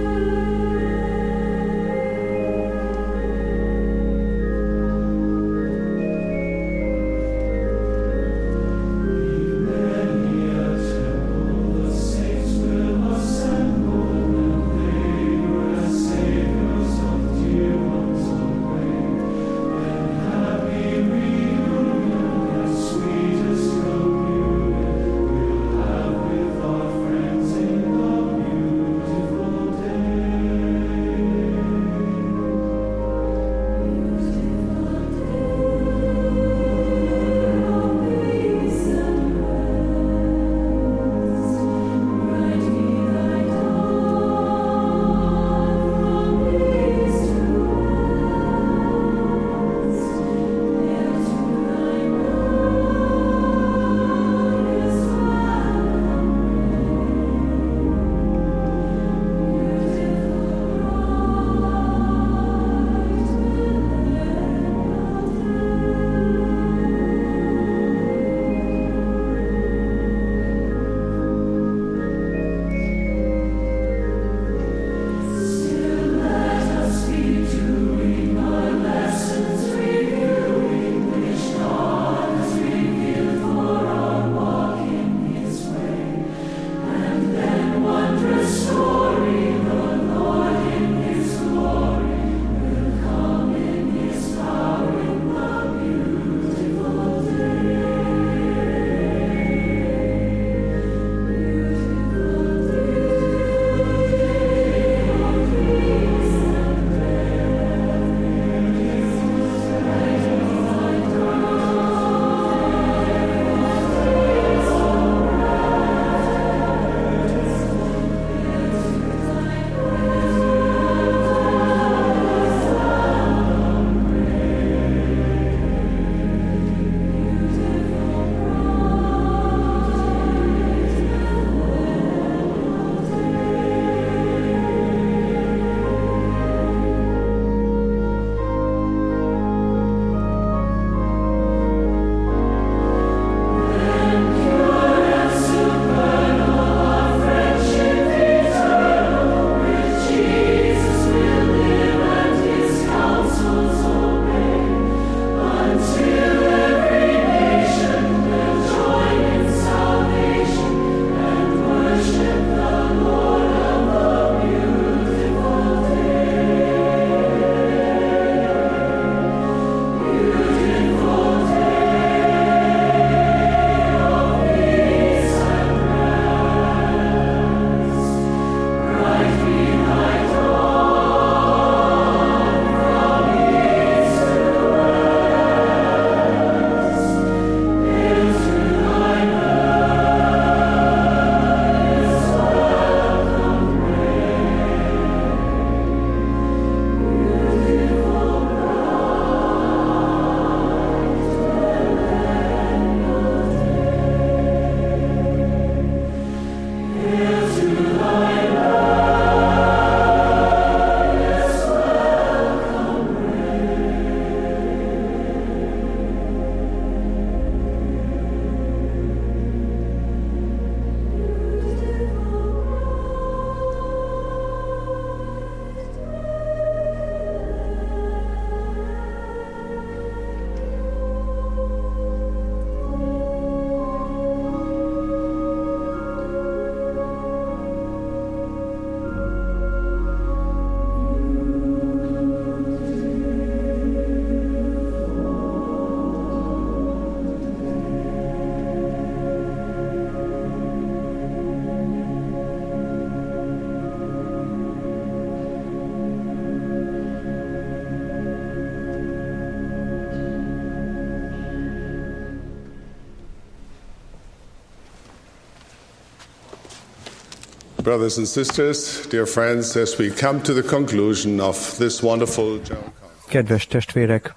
Brothers and sisters, dear friends, as we come to the conclusion of this wonderful General Kedves testvérek,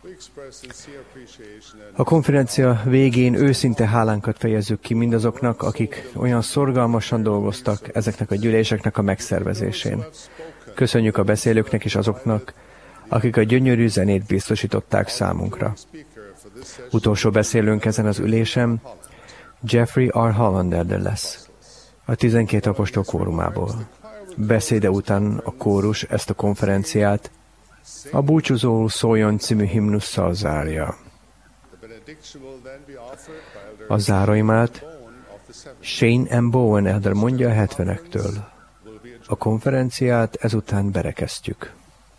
a konferencia végén őszinte hálánkat fejezzük ki mindazoknak, akik olyan szorgalmasan dolgoztak ezeknek a gyűléseknek a megszervezésén. Köszönjük a beszélőknek és azoknak, akik a gyönyörű zenét biztosították számunkra. Utolsó beszélőnk ezen az ülésen Jeffrey R. Hollander lesz, a tizenkét apostol kórumából. Beszéde után a kórus ezt a konferenciát a Búcsúzó szóljon című himnusszal zárja. A záróimát Shane M. Bowen elder mondja a hetvenektől. A konferenciát ezután berekeztjük.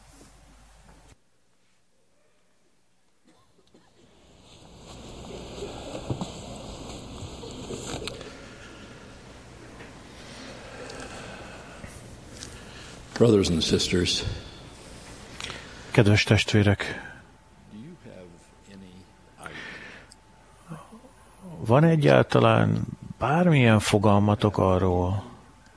Brothers and sisters, kedves testvérek, van egyáltalán bármilyen fogalmatok arról,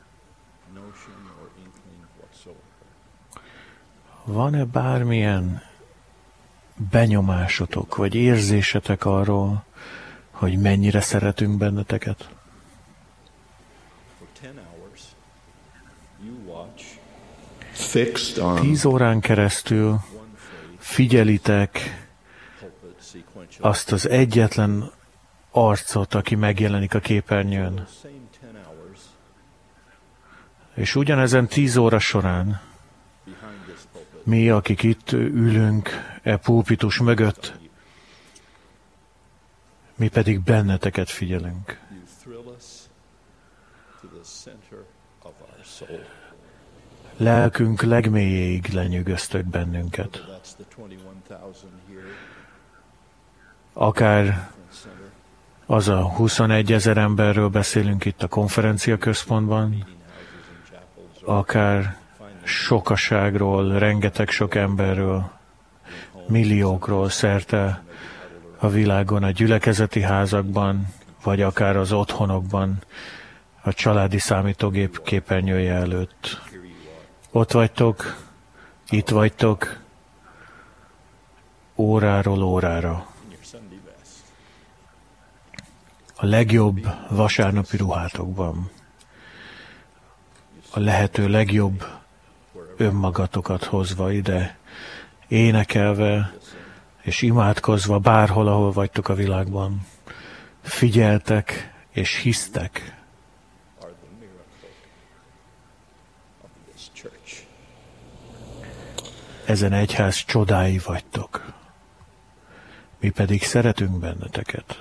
van-e bármilyen benyomásotok, vagy érzésetek arról, hogy mennyire szeretünk benneteket? Tíz órán keresztül figyelitek azt az egyetlen arcot, aki megjelenik a képernyőn. És ugyanezen tíz óra során mi, akik itt ülünk e pulpitus mögött, mi pedig benneteket figyelünk. Lelkünk legmélyéig lenyűgöztök bennünket. Akár az a huszonegy ezer emberről beszélünk itt a konferencia központban, akár sokaságról, rengeteg sok emberről, milliókról szerte a világon, a gyülekezeti házakban, vagy akár az otthonokban, a családi számítógép képernyője előtt. Ott vagytok, itt vagytok, óráról órára. A legjobb vasárnapi ruhátokban. A lehető legjobb önmagatokat hozva ide, énekelve és imádkozva bárhol, ahol vagytok a világban. Figyeltek és hisztek. Ezen egyház csodái vagytok. Mi pedig szeretünk benneteket.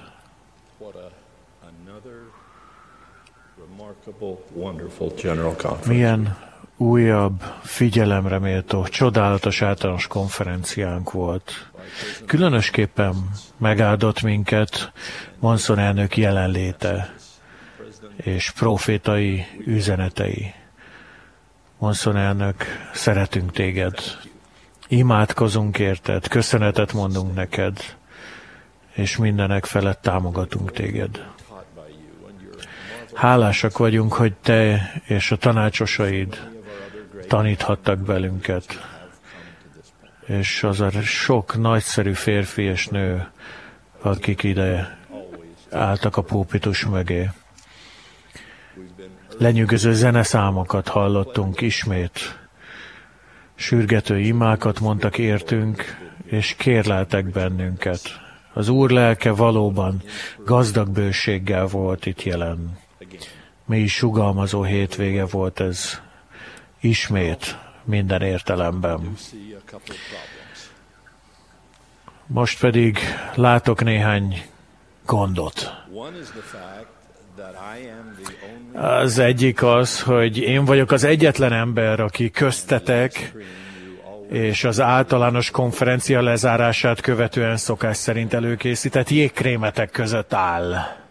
Milyen újabb, figyelemre méltó, csodálatos általános konferenciánk volt. Különösképpen megáldott minket Monson elnök jelenléte és profétai üzenetei. Monson elnök, szeretünk téged. Imádkozunk érted, köszönetet mondunk neked, és mindenek felett támogatunk téged. Hálásak vagyunk, hogy te és a tanácsosaid taníthattak belünket, és az a sok nagyszerű férfi és nő, akik ide álltak a pulpitus mögé. Lenyűgöző zeneszámokat hallottunk ismét, sürgető imákat mondtak értünk, és kérleltek bennünket. Az Úr lelke valóban gazdag bőséggel volt itt jelen. Mély sugalmazó hétvége volt ez, ismét minden értelemben. Most pedig látok néhány gondot. Az egyik az, hogy én vagyok az egyetlen ember, aki köztetek, és az általános konferencia lezárását követően szokás szerint előkészített jégkrémetek között áll.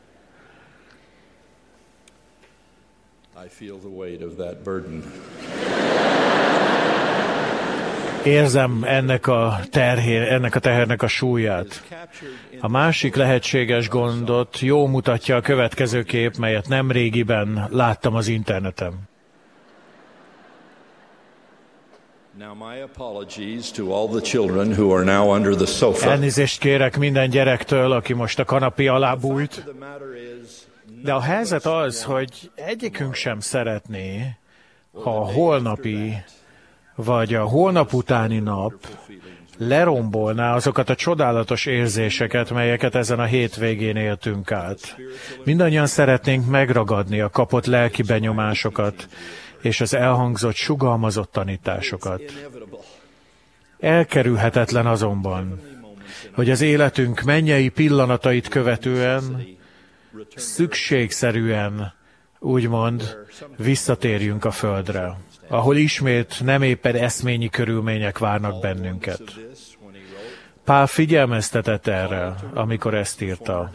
Érzem ennek a, terhé, ennek a tehernek a súlyát. A másik lehetséges gondot jó mutatja a következő kép, melyet nem régiben láttam az interneten. Elnézést kérek minden gyerektől, aki most a kanapé alá bújt. De a helyzet az, hogy egyikünk sem szeretné, ha a holnapi vagy a holnap utáni nap lerombolná azokat a csodálatos érzéseket, melyeket ezen a hétvégén éltünk át. Mindannyian szeretnénk megragadni a kapott lelki benyomásokat és az elhangzott, sugalmazott tanításokat. Elkerülhetetlen azonban, hogy az életünk mennyei pillanatait követően szükségszerűen, úgymond, visszatérjünk a földre, ahol ismét nem éppen eszményi körülmények várnak bennünket. Pál figyelmeztetett erre, amikor ezt írta.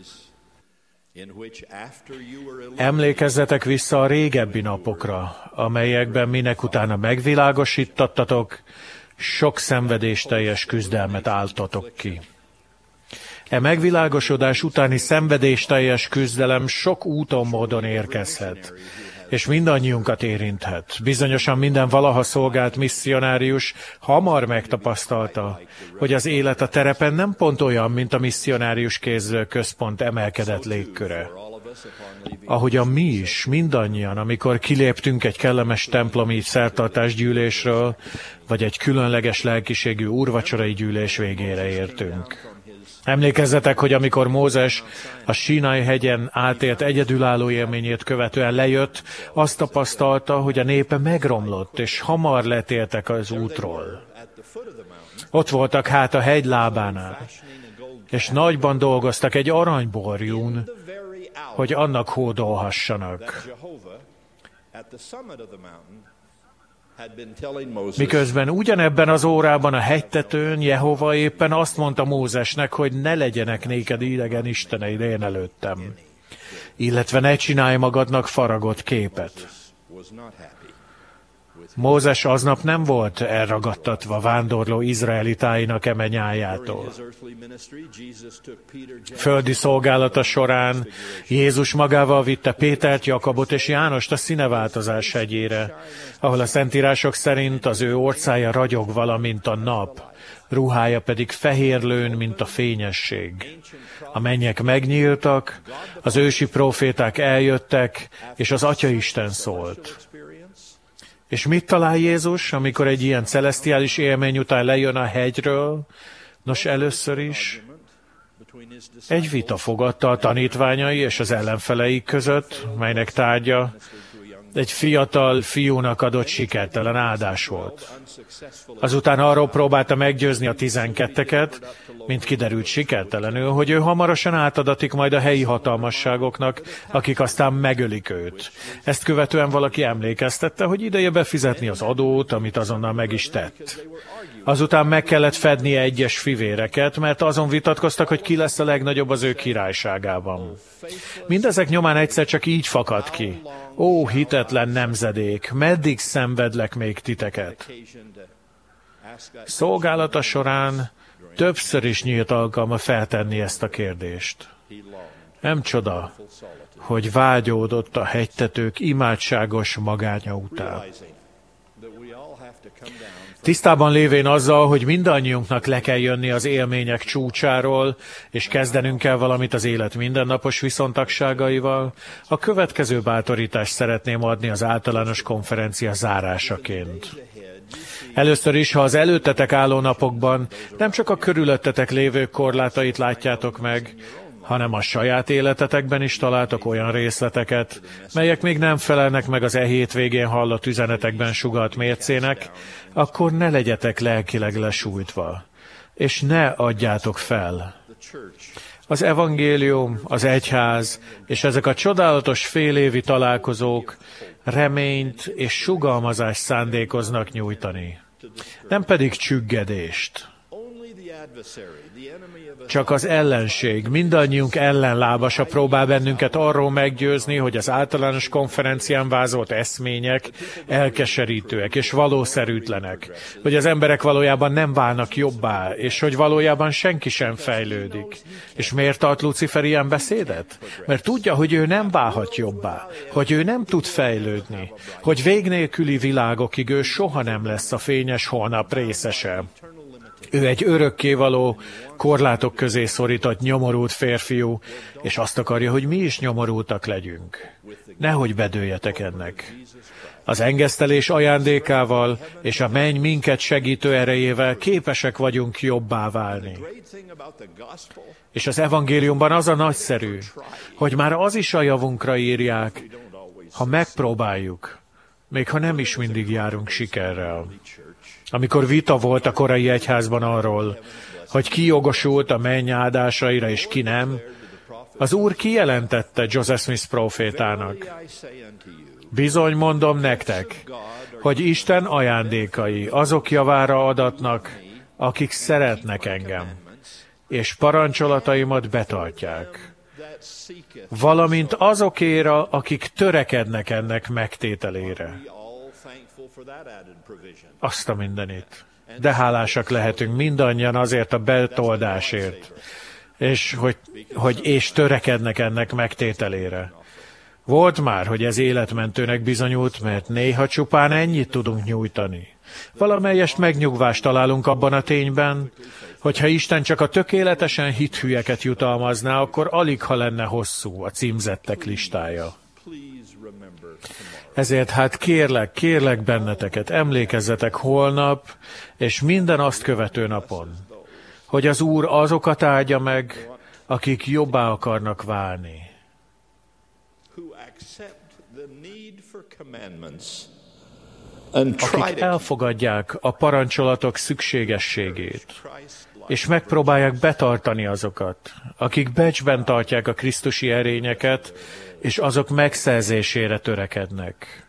Emlékezzetek vissza a régebbi napokra, amelyekben minek utána megvilágosítattatok, sok szenvedésteljes küzdelmet álltatok ki. E megvilágosodás utáni szenvedésteljes küzdelem sok úton, módon érkezhet, és mindannyiunkat érinthet. Bizonyosan minden valaha szolgált misszionárius hamar megtapasztalta, hogy az élet a terepen nem pont olyan, mint a misszionárius kézlő központ emelkedett légköre. Ahogyan mi is, mindannyian, amikor kiléptünk egy kellemes templomi szertartásgyűlésről, vagy egy különleges lelkiségű úrvacsorai gyűlés végére értünk. Emlékezzetek, hogy amikor Mózes a Sínai hegyen átélt egyedülálló élményét követően lejött, azt tapasztalta, hogy a népe megromlott, és hamar letértek az útról. Ott voltak hát a hegy lábánál, és nagyban dolgoztak egy aranyborjún, hogy annak hódolhassanak. Miközben ugyanebben az órában a hegytetőn Jehova éppen azt mondta Mózesnek, hogy ne legyenek néked idegen isteneid én előttem, illetve ne csinálj magadnak faragott képet. Mózes aznap nem volt elragadtatva vándorló izraelitáinak eme nyájától. Földi szolgálata során Jézus magával vitte Pétert, Jakabot és Jánost a színeváltozás hegyére, ahol a szentírások szerint az ő orcája ragyog valamint a nap, ruhája pedig fehérlőn, mint a fényesség. A mennyek megnyíltak, az ősi próféták eljöttek, és az Atyaisten szólt. És mit talál Jézus, amikor egy ilyen celesztiális élmény után lejön a hegyről? Nos, először is egy vita fogadta a tanítványai és az ellenfeleik között, melynek tárgya egy fiatal fiúnak adott sikertelen áldás volt. Azután arról próbálta meggyőzni a tizenketteket, mint kiderült sikertelenül, hogy ő hamarosan átadatik majd a helyi hatalmasságoknak, akik aztán megölik őt. Ezt követően valaki emlékeztette, hogy ideje befizetni az adót, amit azonnal meg is tett. Azután meg kellett fednie egyes fivéreket, mert azon vitatkoztak, hogy ki lesz a legnagyobb az ő királyságában. Mindezek nyomán egyszer csak így fakad ki. Ó, hitetlen nemzedék, meddig szenvedlek még titeket? Szolgálata során többször is nyílt alkalma feltenni ezt a kérdést. Nem csoda, hogy vágyódott a hegytetők imádságos magánya után. Tisztában lévén azzal, hogy mindannyiunknak le kell jönni az élmények csúcsáról, és kezdenünk kell valamit az élet mindennapos viszontagságaival, a következő bátorítást szeretném adni az általános konferencia zárásaként. Először is, ha az előttetek álló napokban nem csak a körülöttetek lévő korlátait látjátok meg, hanem a saját életetekben is találtok olyan részleteket, melyek még nem felelnek meg az e hétvégén hallott üzenetekben sugalt mércének, akkor ne legyetek lelkileg lesújtva, és ne adjátok fel. Az evangélium, az egyház és ezek a csodálatos félévi találkozók reményt és sugalmazást szándékoznak nyújtani, nem pedig csüggedést. Csak az ellenség, mindannyiunk ellenlábasa próbál bennünket arról meggyőzni, hogy az általános konferencián vázolt eszmények elkeserítőek és valószerűtlenek, hogy az emberek valójában nem válnak jobbá, és hogy valójában senki sem fejlődik. És miért tart Lucifer ilyen beszédet? Mert tudja, hogy ő nem válhat jobbá, hogy ő nem tud fejlődni, hogy vég nélküli világokig ő soha nem lesz a fényes holnap részese. Ő egy örökkévaló, korlátok közé szorított, nyomorult férfiú, és azt akarja, hogy mi is nyomorultak legyünk. Nehogy bedőljetek ennek. Az engesztelés ajándékával és a menny minket segítő erejével képesek vagyunk jobbá válni. És az evangéliumban az a nagyszerű, hogy már az is a javunkra írják, ha megpróbáljuk, még ha nem is mindig járunk sikerrel. Amikor vita volt a korai egyházban arról, hogy ki jogosult a menny áldásaira és ki nem, az Úr kijelentette Joseph Smith profétának: bizony mondom nektek, hogy Isten ajándékai azok javára adatnak, akik szeretnek engem, és parancsolataimat betartják, valamint azokéra, akik törekednek ennek megtételére. Azt a mindenit. De hálásak lehetünk mindannyian azért a betoldásért, és hogy, hogy és törekednek ennek megtételére. Volt már, hogy ez életmentőnek bizonyult, mert néha csupán ennyit tudunk nyújtani. Valamelyest megnyugvást találunk abban a tényben, hogyha Isten csak a tökéletesen hithűeket jutalmazná, akkor alig ha lenne hosszú a címzettek listája. Ezért hát kérlek, kérlek benneteket, emlékezzetek holnap, és minden azt követő napon, hogy az Úr azokat áldja meg, akik jobbá akarnak válni. Akik elfogadják a parancsolatok szükségességét, és megpróbálják betartani azokat, akik becsben tartják a krisztusi erényeket, és azok megszerzésére törekednek.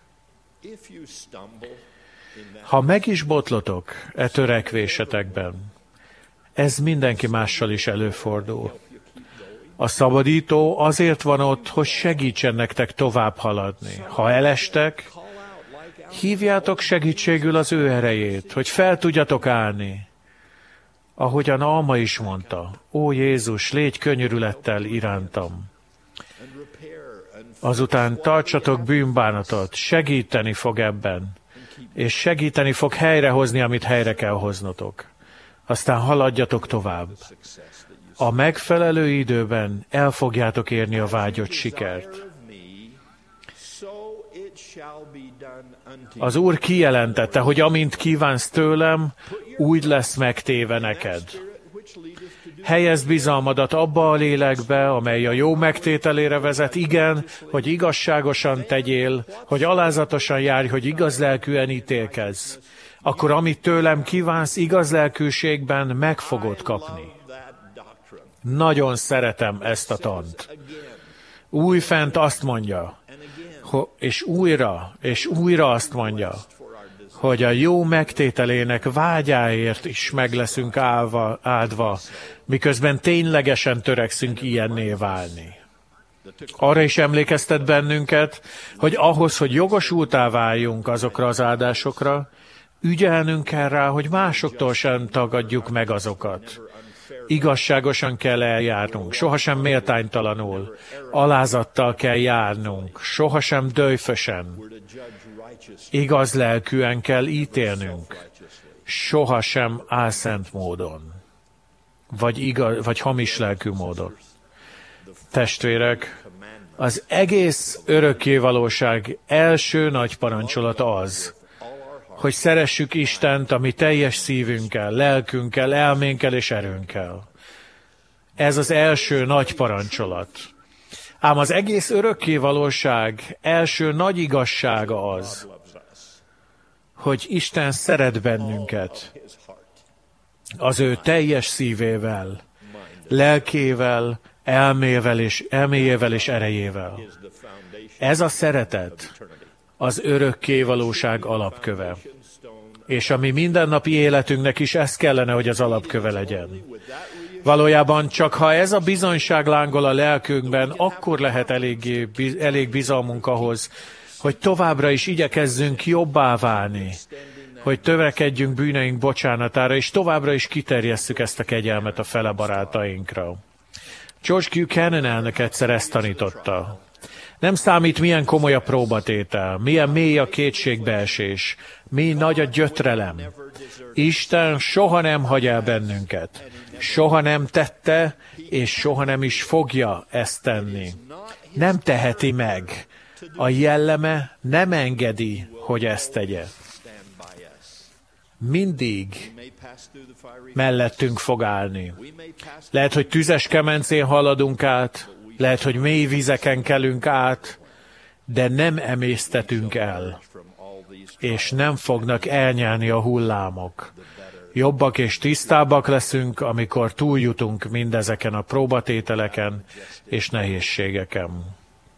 Ha meg is botlotok e törekvésetekben, ez mindenki mással is előfordul. A szabadító azért van ott, hogy segítsen nektek tovább haladni. Ha elestek, hívjátok segítségül az ő erejét, hogy fel tudjatok állni. Ahogyan Alma is mondta: ó Jézus, légy könyörülettel irántam. Azután tartsatok bűnbánatot, segíteni fog ebben, és segíteni fog helyrehozni, amit helyre kell hoznotok. Aztán haladjatok tovább. A megfelelő időben el fogjátok érni a vágyott sikert. Az Úr kijelentette, hogy amint kívánsz tőlem, úgy lesz megtéve neked. Helyezd bizalmadat abba a lélekbe, amely a jó megtételére vezet, igen, hogy igazságosan tegyél, hogy alázatosan járj, hogy igaz lelkűen ítélkezz. Akkor amit tőlem kívánsz, igaz lelkűségben meg fogod kapni. Nagyon szeretem ezt a tant. Újfent azt mondja, és újra, és újra azt mondja, hogy a jó megtételének vágyáért is meg leszünk állva, áldva, miközben ténylegesen törekszünk ilyenné válni. Arra is emlékeztet bennünket, hogy ahhoz, hogy jogosultá váljunk azokra az áldásokra, ügyelnünk kell rá, hogy másoktól sem tagadjuk meg azokat. Igazságosan kell eljárnunk, sohasem méltánytalanul, alázattal kell járnunk, sohasem döjfösen. Igaz lelkűen kell ítélnünk, sohasem álszent módon, vagy, igaz, vagy hamis lelkű módon. Testvérek, az egész örökkévalóság első nagy parancsolata az, hogy szeressük Istent a mi teljes szívünkkel, lelkünkkel, elménkkel és erőnkkel. Ez az első nagy parancsolat. Ám az egész örökkévalóság első nagy igazsága az, hogy Isten szeret bennünket az ő teljes szívével, lelkével, elmével és, elméjével és erejével. Ez a szeretet az örökkévalóság alapköve. És a mi mindennapi életünknek is ez kellene, hogy az alapköve legyen. Valójában csak ha ez a bizonyság lángol a lelkünkben, akkor lehet elég, elég bizalmunk ahhoz, hogy továbbra is igyekezzünk jobbá válni, hogy törekedjünk bűneink bocsánatára, és továbbra is kiterjesszük ezt a kegyelmet a fele barátainkra. George Buchanan elnök egyszer ezt tanította. Nem számít, milyen komoly a próbatétel, milyen mély a kétségbeesés, mi nagy a gyötrelem. Isten soha nem hagy el bennünket. Soha nem tette, és soha nem is fogja ezt tenni. Nem teheti meg. A jelleme nem engedi, hogy ezt tegye. Mindig mellettünk fog állni. Lehet, hogy tüzes kemencén haladunk át, lehet, hogy mély vizeken kelünk át, de nem emésztetünk el, és nem fognak elnyelni a hullámok. Jobbak és tisztábbak leszünk, amikor túljutunk mindezeken a próbatételeken és nehézségeken.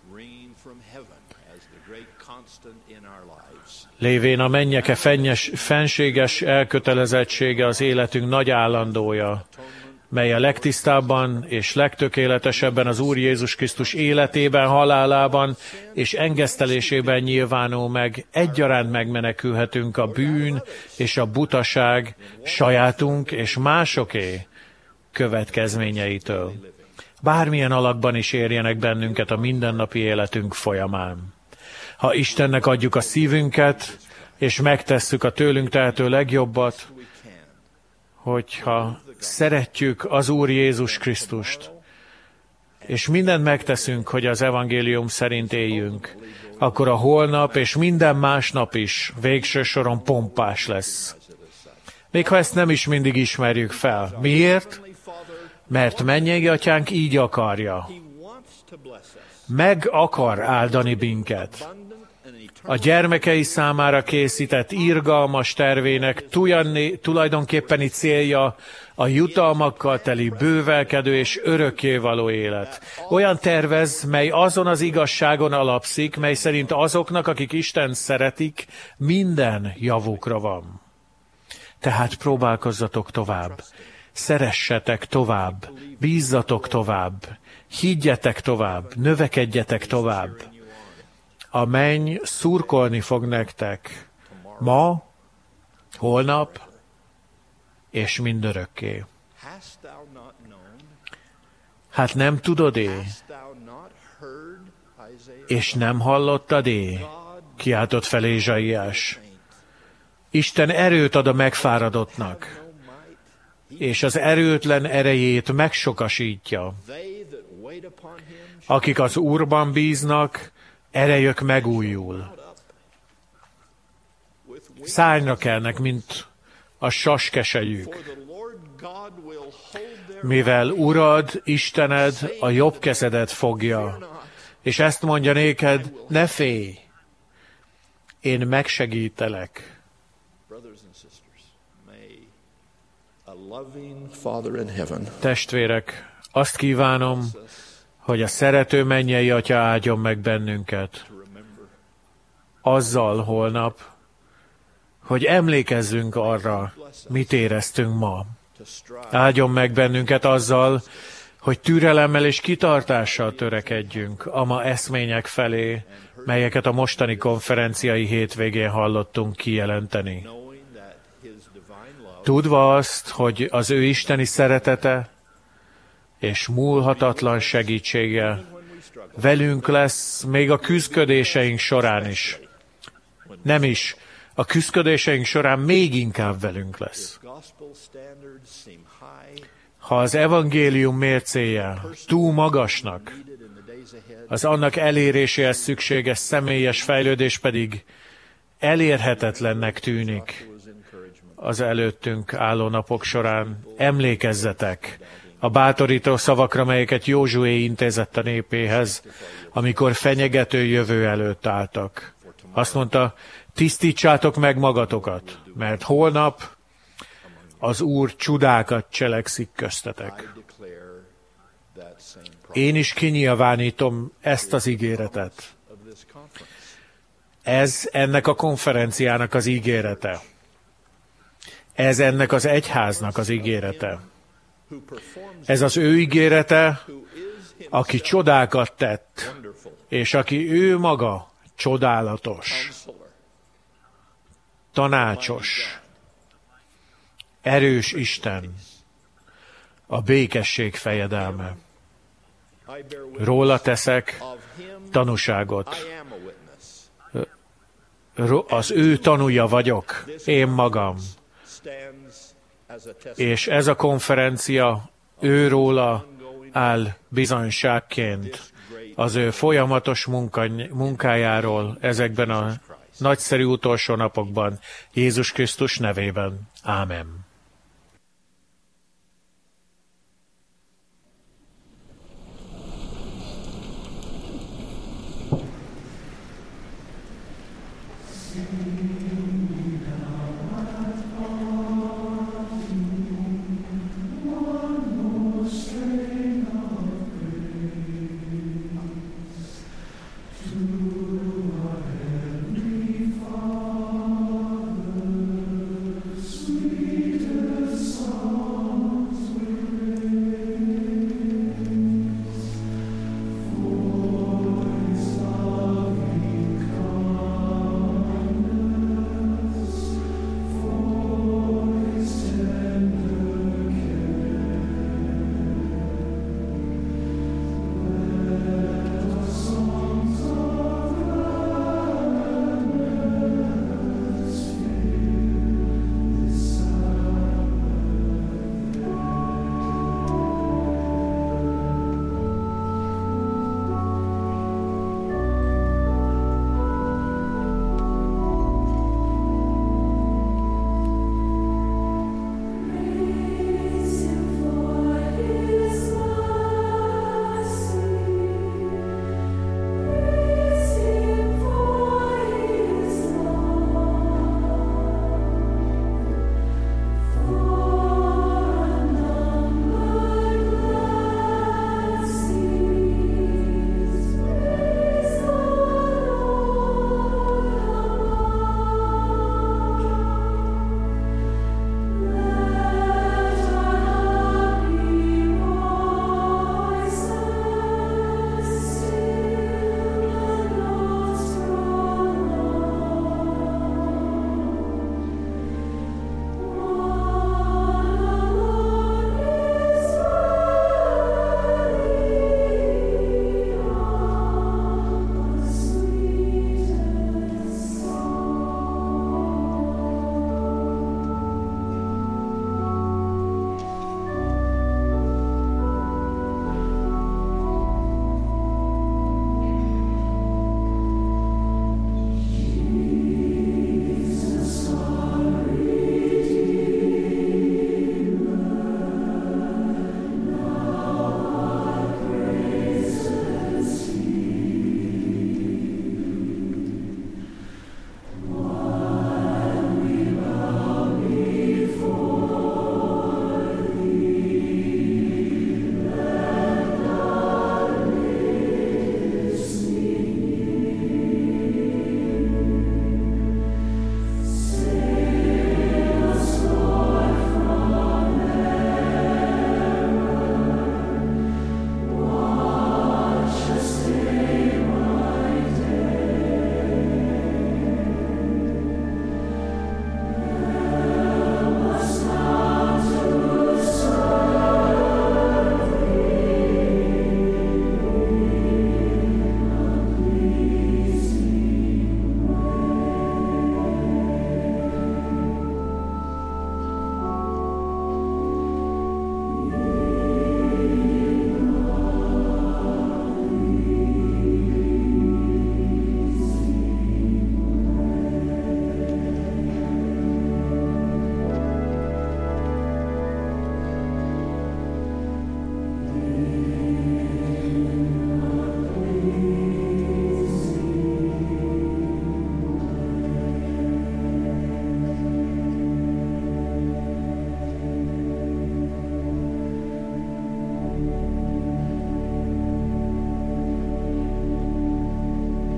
Lévén a mennyeke fennyes, fenséges elkötelezettsége az életünk nagy állandója, mely a legtisztábban és legtökéletesebben az Úr Jézus Krisztus életében, halálában és engesztelésében nyilvánul meg, egyaránt megmenekülhetünk a bűn és a butaság sajátunk és másoké következményeitől. Bármilyen alakban is érjenek bennünket a mindennapi életünk folyamán. Ha Istennek adjuk a szívünket, és megtesszük a tőlünk tehető legjobbat, hogyha szeretjük az Úr Jézus Krisztust, és mindent megteszünk, hogy az evangélium szerint éljünk, akkor a holnap és minden más nap is végső soron pompás lesz. Még ha ezt nem is mindig ismerjük fel. Miért? Mert mennyei atyánk így akarja. Meg akar áldani minket. A gyermekei számára készített irgalmas tervének tulajdonképpeni célja a jutalmakkal teli bővelkedő és örökkévaló élet. Olyan tervez, mely azon az igazságon alapszik, mely szerint azoknak, akik Istent szeretik, minden javukra van. Tehát próbálkozzatok tovább, szeressetek tovább, bízzatok tovább, higgyetek tovább, növekedjetek tovább. A menny szurkolni fog nektek ma, holnap és mindörökké. Hát nem tudod-é? És nem hallottad-é? Kiáltott fel Ézsaiás. Isten erőt ad a megfáradottnak, és az erőtlen erejét megsokasítja. Akik az Úrban bíznak, erejük megújul. Szárnyra kelnek, mint a saskeselyük. Mivel Urad, Istened a jobb kezedet fogja, és ezt mondja néked, ne félj, én megsegítelek. Testvérek, azt kívánom, hogy a szerető mennyei Atya áldjon meg bennünket. Azzal holnap, hogy emlékezzünk arra, mit éreztünk ma. Áldjon meg bennünket azzal, hogy türelemmel és kitartással törekedjünk a ma eszmények felé, melyeket a mostani konferenciai hétvégén hallottunk kijelenteni. Tudva azt, hogy az ő isteni szeretete és múlhatatlan segítsége velünk lesz még a küszködéseink során is. Nem is, a küszködéseink során még inkább velünk lesz. Ha az evangélium mércéje túl magasnak, az annak eléréséhez szükséges személyes fejlődés pedig elérhetetlennek tűnik az előttünk álló napok során. Emlékezzetek a bátorító szavakra, melyeket Józsué intézett a népéhez, amikor fenyegető jövő előtt álltak. Azt mondta, tisztítsátok meg magatokat, mert holnap az Úr csodákat cselekszik köztetek. Én is kinyilvánítom ezt az ígéretet. Ez ennek a konferenciának az ígérete. Ez ennek az egyháznak az ígérete. Ez az ő ígérete, aki csodákat tett, és aki ő maga csodálatos, tanácsos, erős Isten, a békesség fejedelme. Róla teszek tanúságot. Az ő tanúja vagyok, én magam. És ez a konferencia őróla áll bizonyságként az ő folyamatos munka, munkájáról ezekben a nagyszerű utolsó napokban, Jézus Krisztus nevében. Ámen.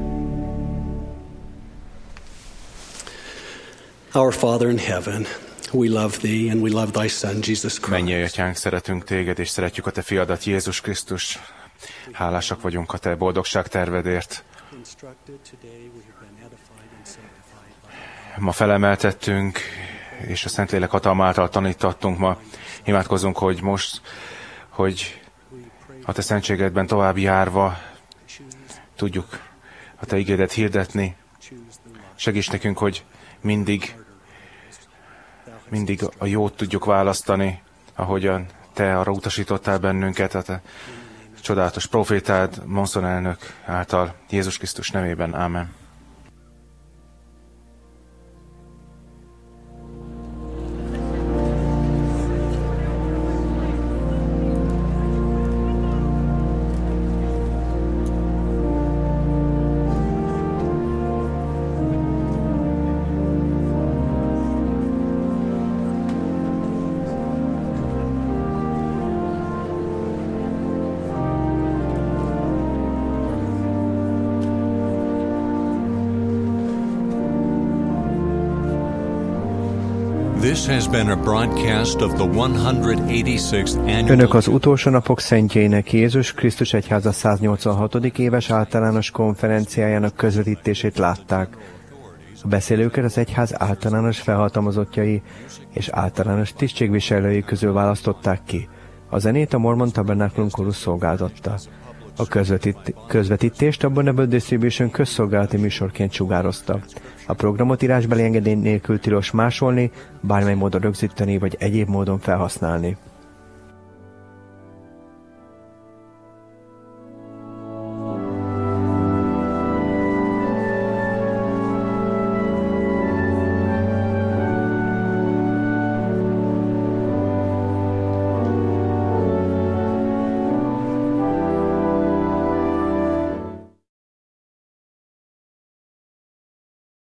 Our Father in heaven, we love thee and we love thy son, Jesus Christ. Mennyei Atyánk, szeretünk téged, és szeretjük a te fiadat, Jézus Krisztus. Hálásak vagyunk a te boldogság tervedért. Ma felemeltettünk, és a Szentlélek hatalma által tanítattunk ma. Imádkozunk, hogy most, hogy a te szentségedben tovább járva tudjuk a te igédet hirdetni. Segíts nekünk, hogy mindig, mindig a jót tudjuk választani, ahogyan te arra utasítottál bennünket, a te csodálatos profétád, Monson elnök által, Jézus Krisztus nevében. Ámen. This has been a broadcast of the one hundred eighty-sixth annual... Önök az utolsó napok szentjeinek Jézus Krisztus Egyháza száznyolcvanhatodik éves általános konferenciájának közvetítését látták. A beszélőket az egyház általános felhatalmazottjai és általános tisztségviselői közül választották ki. A zenét a Mormon Tabernaculum Chorus szolgáltatta. A közvetít, közvetítést a Bonneville Distribution közszolgálati műsorként sugározta. A programot írásbeli engedély nélkül tilos másolni, bármely módon rögzíteni vagy egyéb módon felhasználni.